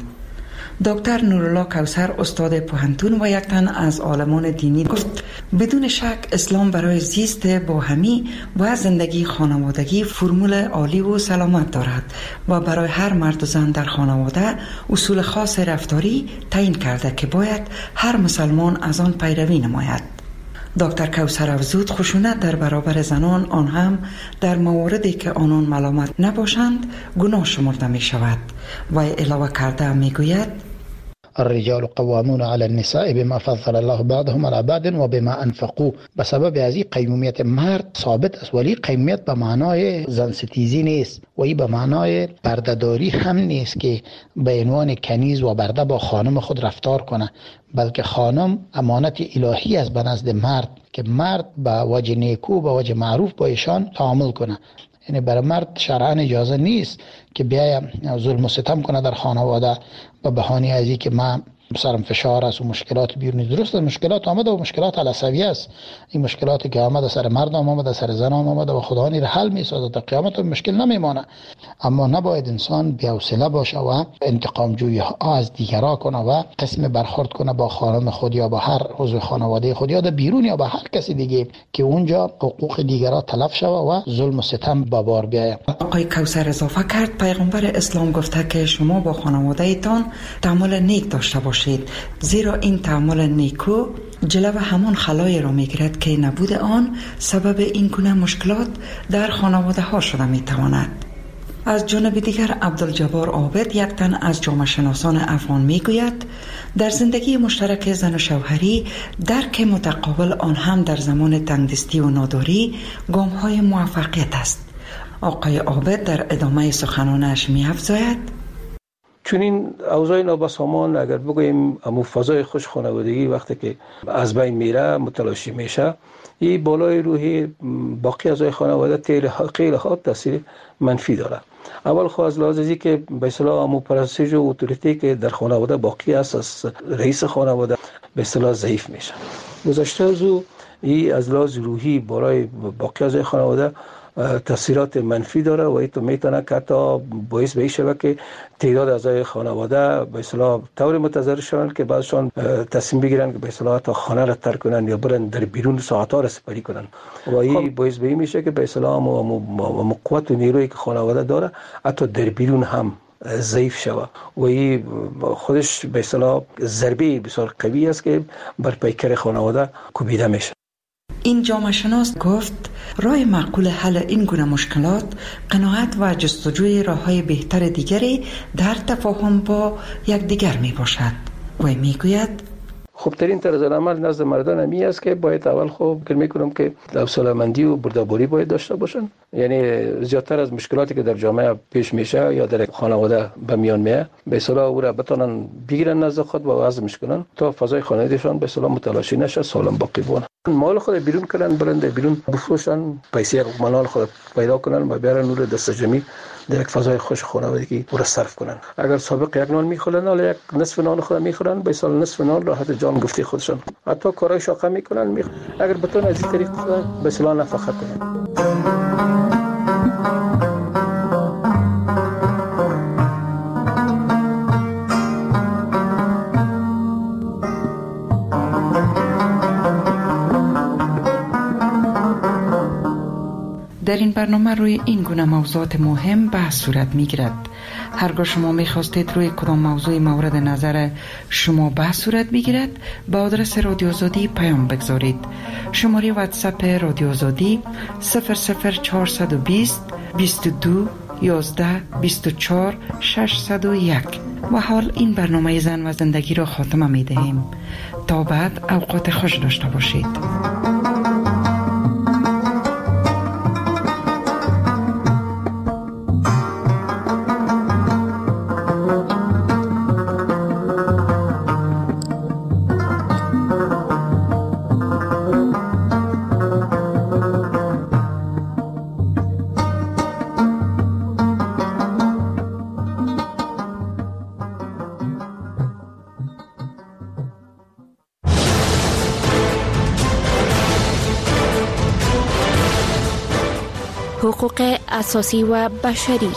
دکتر نورالله کوثر استاد پوهنتون و یک تن از عالمان دینی گفت بدون شک اسلام برای زیست باهمی و زندگی خانوادگی فرمول عالی و سلامت دارد و برای هر مرد و زن در خانواده اصول خاص رفتاری تعیین کرده که باید هر مسلمان از آن پیروی نماید. دکتر کوثر افزود خشونت در برابر زنان آن هم در مواردی که آنان ملامت نباشند گناه شمرده می شود و علاوه کرده می گوید الرجال قوامون على النساء بما فضل الله بعضهم على بعض و بما انفقوا. به سبب از این قیمومیت مرد ثابت است، ولی قیمومیت به معنای زن ستیزی نیست و این به معنای بردهداری هم نیست که به عنوان کنیز و برده با خانم خود رفتار کنه، بلکه خانم امانت الهی است به نزد مرد که مرد به وجه نیکو به وجه معروف با ایشان تعامل کنه. یعنی برای مرد شرعاً اجازه نیست که بیاید ظلم و ستم کنه در خانواده با بهانه از اینکه من سرم فشار است و مشکلات بیرونی. درست مشکلات آمده و مشکلات عصبی است. این مشکلاتی که آمده سر مردم آمده، سر زنان آمده و خدا این حل می‌سازد. تا قیامت مشکل نمیمانه. اما نباید انسان بی‌حوصله باشه و انتقام جویی ها از دیگران کنه و قسم برخورد کنه با خانم خود یا با هر عضو خانواده خود یا در بیرون یا با هر کسی دیگه که اونجا حقوق دیگران تلف شوه و ظلم و ستم به بار بیاید. آقای کوثر اضافه کرد پیغمبر اسلام گفته که شما با خانواده ایتان تعامل نیک داشته باشید، زیرا این تعامل نیکو جلو همون خلای را میگیرد که نبود آن سبب این گونه مشکلات در خانواده ها شده میتواند. از جانب دیگر عبدالجبار عابد یک تن از جامعه شناسان افغان میگوید در زندگی مشترک زن و شوهری درک متقابل آن هم در زمان تنگدستی و ناداری گام های موفقیت است. آقای عابد در ادامه سخنانش می‌افزاید چون این اوضاع نابسامان اگر بگوییم امو فضای خوش خانوادگی وقتی که از بین میره متلاشی میشه، این بالای روحی باقی اعضای خانواده خیلی ها تاثیر منفی داره. اول خو از لحاظ که به اصطلاح امو پرستش و اتوریتی که در خانواده باقی است از رئیس خانواده به اصطلاح ضعیف میشه. گذشته از او این از لحاظ روحی بالای باقی اعضای خانواده تاثیرات منفی داره و این تو میتونه که تا باعث به این شوه که تعداد اعضای خانواده به اصطلاح طور متضرر شوند که بعضشان تصمیم بگیرن که به اصطلاح تا خانه را ترک کنن یا برن در بیرون ساعت‌ها را سپری کنن و این باعث به این میشه که به اصطلاح مو قوت و نیرویی که خانواده داره حتی در بیرون هم ضعیف شوه و این خودش به اصطلاح ضربه بسیار قوی است که بر پیکر خانواده کوبیده میشه. این جامعه شناس گفت راه معقول حل این گونه مشکلات قناعت و جستجوی راه‌های بهتر دیگری در تفاهم با یکدیگر می باشد و می گوید خوبترین طرز عمل نزد مردان همی است که باید اول خوب فکر میکنم که حوصله‌مندی و بردباری باید داشته باشن. یعنی زیادتر از مشکلاتی که در جامعه پیش میشه یا در خانواده به میان میاد به اصطلاح او را بتونن بگیرن نزد خود و وضعش کنن تا فضای خانوادهشان به اصطلاح متلاشی نشه، سالم باقی بمونه. مال خود بیرون کنن، برند بیرون بفروشن، پیسه مال خود پیدا کنن و بیارن نور دست جمعی در یک فضای خوش خانوادگی او را صرف کنن. اگر سابق یک نان میخورن حالا یک نصف نان خود میخورن، به سال نصف نان راحت جان گفتی خودشون. حتی کارهای شاقه میکنن میخ... اگر بتون از این طریق به اصطلاح نفقه کنن. در این برنامه روی این گونه موضوعات مهم بحث صورت می گیرد. هرگاه شما می خواستید روی کدام موضوع مورد نظر شما بحث صورت بگیرد با آدرس رادیو آزادی پیام بگذارید. شماره واتساپ رادیو آزادی صفر صفر چهارصد و بیست بیست و دو یازده بیست و چهار ششصد و یک. و حال این برنامه زن و زندگی را خاتمه می دهیم. تا بعد اوقات خوش داشته باشید. حقوق اساسی و بشری.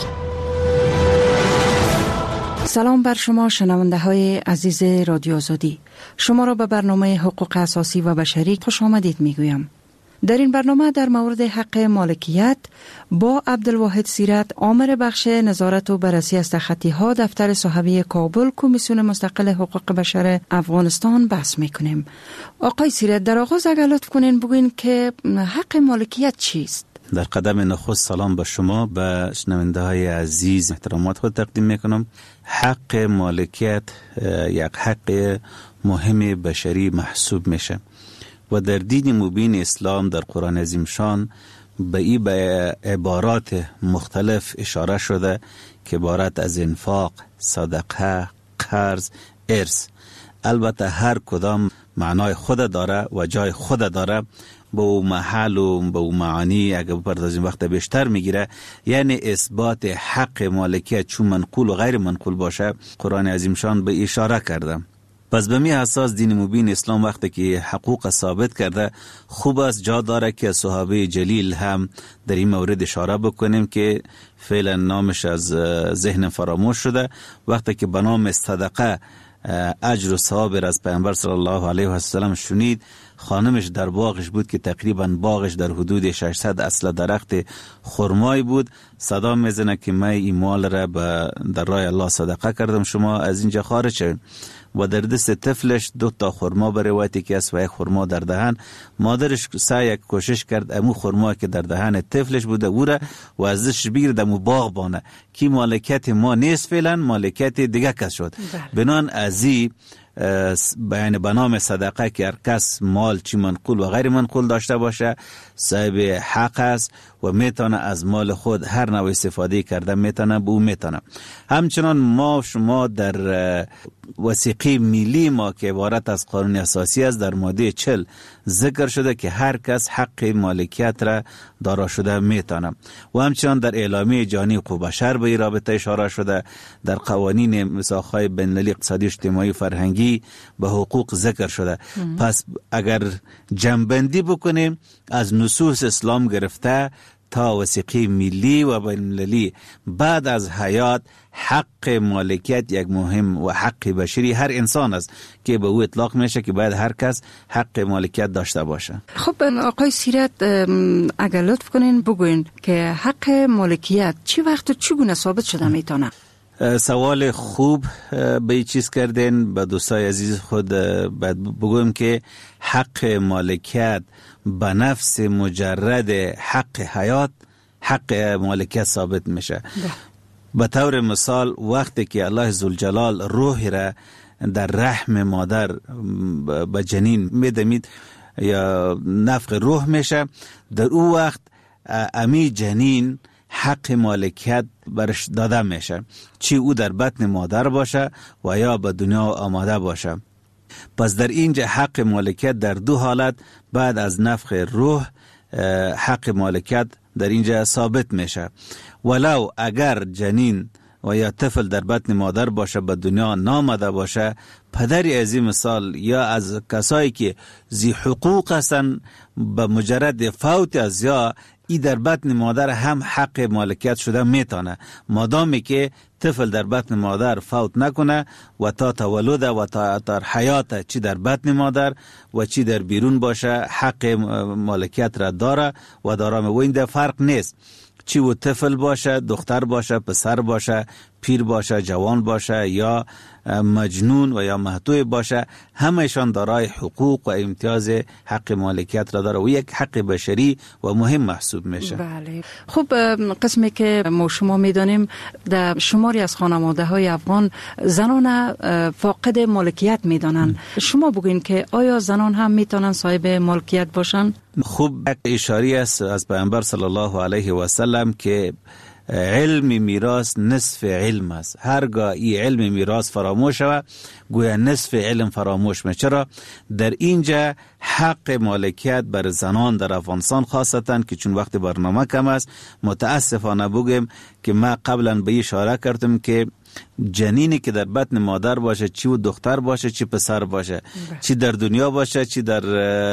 سلام بر شما شنونده های عزیز رادیو آزادی. شما را به برنامه حقوق اساسی و بشری خوش آمدید می گویم. در این برنامه در مورد حق مالکیت با عبدالواحد سیرت، آمر بخش نظارت و بررسی از خطی ها دفتر صحوی کابل کمیسیون مستقل حقوق بشر افغانستان بحث می کنیم. آقای سیرت، در آغاز اگر لطف کنین بگوین که حق مالکیت چیست؟ در قدم نخست سلام به شما، به شنونده های عزیز احترامات خود تقدیم میکنم. حق مالکیت یک حق مهم بشری محسوب میشه و در دین مبین اسلام در قرآن عظیم شان به این به عبارات مختلف اشاره شده که عبارت از انفاق، صدقه، قرض، ارث. البته هر کدام معنای خود داره و جای خود داره، با او محل و با او معانی اگر بپردازیم وقت بیشتر میگیره. یعنی اثبات حق مالکیت چون منقول و غیر منقول باشه، قرآن عظیم شان به اشاره کرده. پس به می اساس دین مبین اسلام وقتی که حقوق ثابت کرده، خوب است جا داره که صحابه جلیل هم در این مورد اشاره بکنیم که فعلا نامش از ذهن فراموش شده. وقتی که به نام صدقه اجر و ثواب از پیامبر صلی الله علیه و سلم شنید، خانمش در باغش بود که تقریبا باغش در حدود ششصد اصل درخت خرمای بود. صدا میزنه که من این مال را در راه الله صدقه کردم، شما از اینجا خارج شوید. و در دست طفلش دو تا خرما به روایتی که است و یک خرما در دهن. مادرش سعی کوشش کرد امو خرما که در دهن طفلش بوده او را و ازش بگیرد امو باغ بانه که مالکیت ما نیست، فعلا مالکیت دیگه کس شد. بنان ازی بیان به نام صدقه که هر کس مال چی منقول و غیر منقول داشته باشه صاحب حق است و میتونه از مال خود هر نوع استفاده کرده میتونه به او میتونه. همچنان ما شما در وثیقه ملی ما که عبارت از قانون اساسی است در ماده چهل ذکر شده که هر کس حق مالکیت را دارا شده میتونه و همچنان در اعلامیه جهانی حقوق بشر به این رابطه اشاره شده. در قوانین میثاق‌های بین‌المللی اقتصادی اجتماعی و فرهنگی به حقوق ذکر شده. ام. پس اگر جمع‌بندی بکنیم از نصوص اسلام گرفته تا وثیقه ملی و بین‌المللی بعد از حیات، حق مالکیت یک مهم و حق بشری هر انسان است که به او اطلاق میشه که باید هر کس حق مالکیت داشته باشه. خب آقای سیرت اگر لطف کنین بگوین که حق مالکیت چی وقت و چگونه ثابت شده میتونه؟ سوال خوب به این چیز کردین. به دوستای عزیز خود بگویم که حق مالکیت به نفس مجرد حق حیات حق مالکیت ثابت میشه. به طور مثال وقتی که الله ذوالجلال روح را در رحم مادر به جنین میدمید یا نفخ روح میشه، در او وقت امی جنین حق مالکیت برش داده میشه، چی او در بطن مادر باشه و یا به دنیا آماده باشه. پس در اینجا حق مالکیت در دو حالت بعد از نفخ روح حق مالکیت در اینجا ثابت میشه. ولو اگر جنین و یا طفل در بطن مادر باشه به دنیا نامده باشه، پدری از این مثال یا از کسایی که زی حقوق هستن به مجرد فوت از یا ای در بطن مادر هم حق مالکیت شده میتونه، مادامی که طفل در بطن مادر فوت نکنه و تا تولد و تا در حیات چی در بطن مادر و چی در بیرون باشه حق مالکیت را داره و دارم. و این در فرق نیست چی و طفل باشه، دختر باشه، پسر باشه، پیر باشه، جوان باشه یا مجنون و یا محتوی باشه، همهشان دارای حقوق و امتیاز حق مالکیت را داره و یک حق بشری و مهم محسوب میشه. بله. خب قسمی که ما شما میدانیم در شماری از خانواده های افغان زنان فاقد مالکیت میدانند. شما بگوین که آیا زنان هم میتونن صاحب مالکیت باشن؟ خوب اشاری است از پیامبر صلی الله علیه و سلم که علم میراث نصف علم است. هرگاه این علم میراث فراموش شود گویا نصف علم فراموش میشه. چرا؟ در اینجا حق مالکیت بر زنان در افغانستان خاصتا که چون وقت برنامه کم است متاسفانه بگم که ما قبلا به اشاره کردم که جنینی که در بطن مادر باشه، چی و دختر باشه چی پسر باشه، چی در دنیا باشه چی در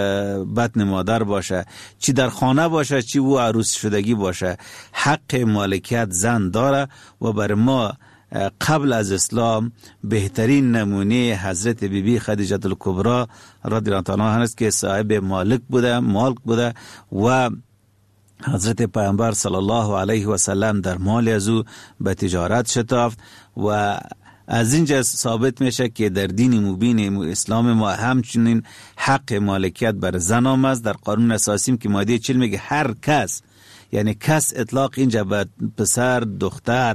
بطن مادر باشه، چی در خانه باشه چی و عروس شدگی باشه، حق مالکیت زن داره. و بر ما قبل از اسلام بهترین نمونه حضرت بی بی خدیجه الکبری رضی الله عنها است که صاحب مالک بوده مالک بوده و حضرت پیامبر صلی الله علیه و سلم در مال از او به تجارت شتافت و از اینجا ثابت میشه که در دین مبین اسلام ما همچنین حق مالکیت بر زن آمد. در قانون اساسی که ماده چهل میگه هر کس، یعنی کس اطلاق اینجا به پسر، دختر،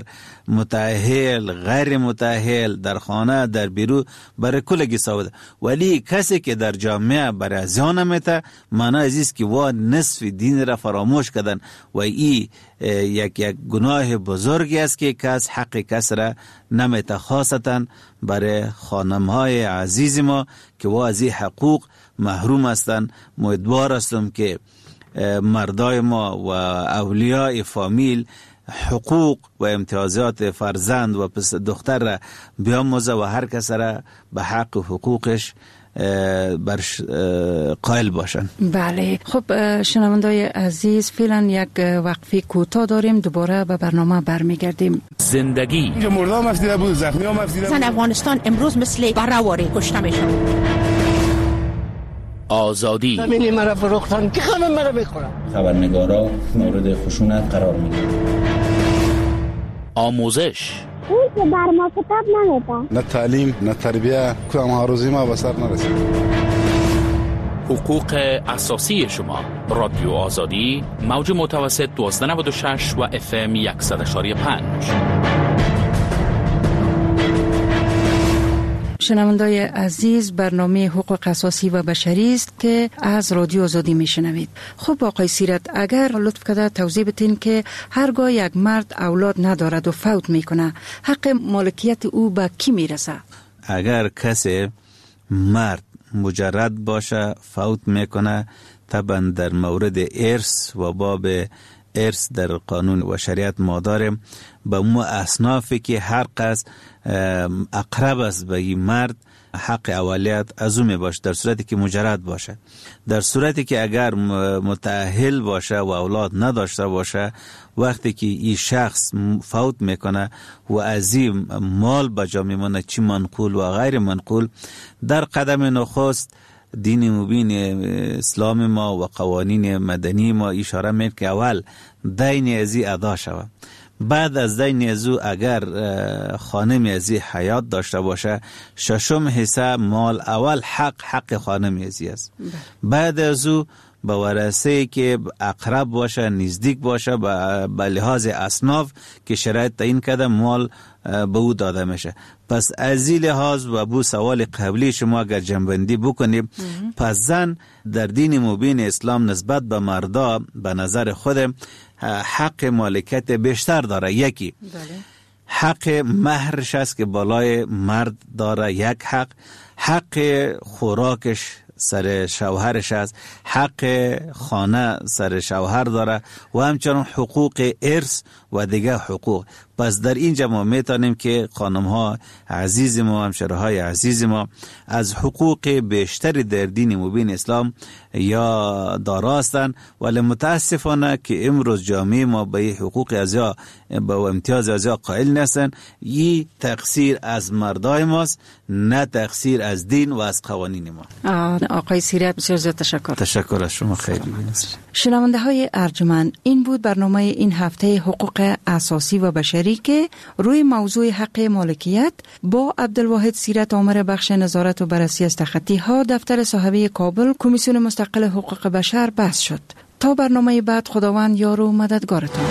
متأهل، غیر متأهل، در خانه، در بیرون برای کلگی ثابت. ولی کسی که در جامعه برای زیان میته معنی عزیز که وا نصف دین را فراموش کردن و ای یک یک گناه بزرگی است که کس حق کس را نمیته، خاصتا برای خانمهای عزیز ما که وا از این حقوق محروم هستند. امیدوار هستم که مردای ما و اولیاء فامیل حقوق و امتیازات فرزند و پس دختر را بیاموزه و هر کس را به حق و حقوقش برش قائل باشن. بله. خب شنوندای عزیز، فعلا یک وقفه کوتاه داریم، دوباره به برنامه برمیگردیم. زندگی مرده هم افزیده بود، زخمی هم افزیده بود. زن افغانستان امروز مثل برهواری کشته میشن. آزادی زمینی مرا فروختن که خمه مرا بخورم. خبرنگارا مورد خشونت قرار میگیرن. آموزش اون که بر ما کتاب نمیده، نه تعلیم نه تربیه، کدام هاروزی ما به سر نرسید. حقوق اساسی شما. رادیو آزادی، موج متوسط دوازده نود و شش و اف ام صد و یک و پنج. شنوندای عزیز، برنامه حقوق اساسی و بشری است که از رادیو آزادی میشنوید. خب آقای سیرت، اگر لطف کرده توضیح بدین که هرگاه یک مرد اولاد ندارد و فوت میکنه، حق مالکیت او به کی میرسه؟ اگر کسی مرد مجرد باشه فوت میکنه، طبعا در مورد ارث و باب ارث در قانون و شریعت ما داریم به مو اصنافی که هر قصد اقرب است به این مرد حق اولیت از او می باشه، در صورتی که مجرد باشه. در صورتی که اگر متأهل باشه و اولاد نداشته باشه، وقتی که این شخص فوت میکنه و از این مال بجا میمونه، چی منقول و غیر منقول، در قدم نخست دین مبین اسلام ما و قوانین مدنی ما اشاره میکنه که اول دین ازی ادا شود. بعد از دین ازو اگر خانم ازی حیات داشته باشه، ششم حصه مال اول حق حق خانم ازی است. بعد ازو به ورثه که اقرب باشه، نزدیک باشه، به لحاظ اصناف که شرایط تعیین کرده مال به او داده میشه. پس از این لحاظ و بو سوال قبلی شما اگر جنبندی بکنیم، پس زن در دین مبین اسلام نسبت به مردا به نظر خود حق مالکیت بیشتر داره. یکی حق مهرش است که بالای مرد داره، یک حق حق خوراکش سر شوهرش است، حق خانه سر شوهر داره و همچنان حقوق ارث و دیگه حقوق. پس در اینجا ما میتونیم که خانم ها عزیز ما، همشره های عزیز ما از حقوق بیشتری در دین مبین اسلام یا داراستن، ولی متاسفانه که امروز جامعه ما به حقوق ازیا به امتیاز ازیا قائل نیستن. این تقصیر از مردای ماست، نه تقصیر از دین و از قوانین ما. آقای سیرت بسیار زیاد تشکر. تشکر از شما، خیلی ممنون. شنونده های ارجمند، این بود برنامه این هفته حقوق اساسی و بشری که روی موضوع حق مالکیت با عبدالواحد سیرت آمر بخش نظارت و بررسی از تخطی ها دفتر صاحبه کابل کمیسیون مستقل حقوق بشر بحث شد. تا برنامه بعد، خداوند یار و مددگارتان.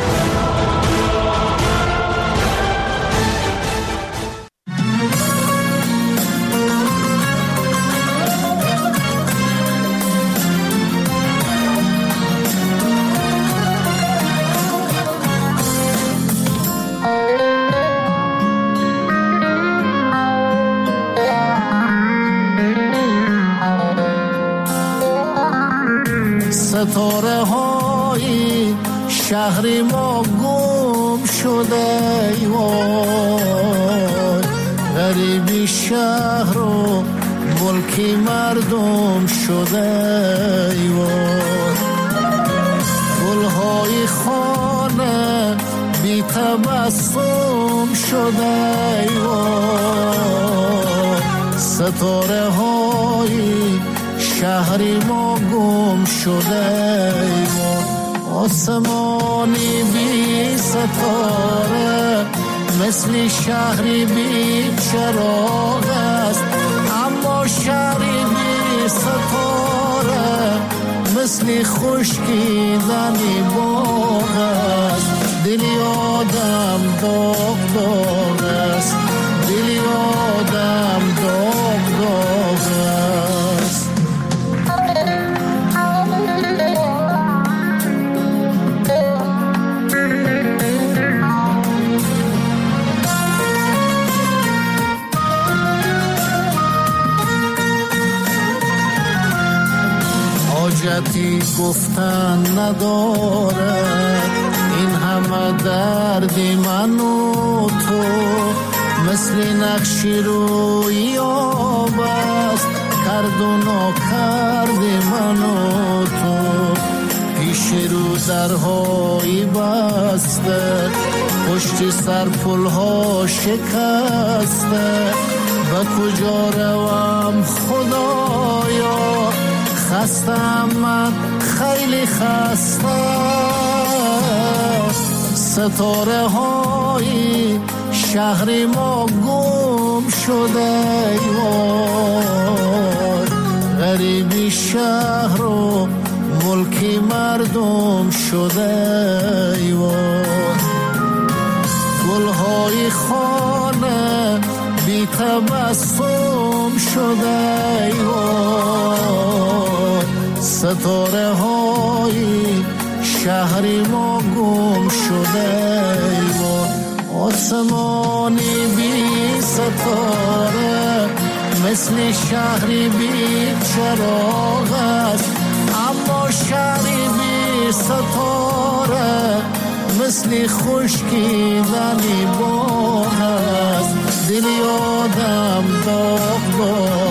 ستاره های شهر ما گم شده، وای غریبی شهر و ملکی مردم شده، وای گلهای خانه بی تبسم شده، وای ستاره های شهری ما گم شده، آسمانی بی ستاره مثل شهری بی چراغ است، اما شهری بی ستاره مثل خشکیدنی باغ است. دلی آدم داغ داغ است، دلی آدم داغ داغ است. حاجتی گفتن ندارد این همه درد من و تو مثل نقشی روی آب است، کرد و ناکرد من و تو پیش رو درهای بسته، پشت سر پلها شکسته، به کجا روم خدایا، خستم من خیلی خسته. ستاره های شهر ما گم شده، وای غریبی شهر و ملک مردم شده، وای گلهای خانه بی تبسم شده، وای ستاره های شهر ما گم شده، وای آسمانی بی ستاره مثل شهری بی چراغ است، اما شهری بی ستاره مثل خشکیدنی باغ است. دل آدم داغ داغ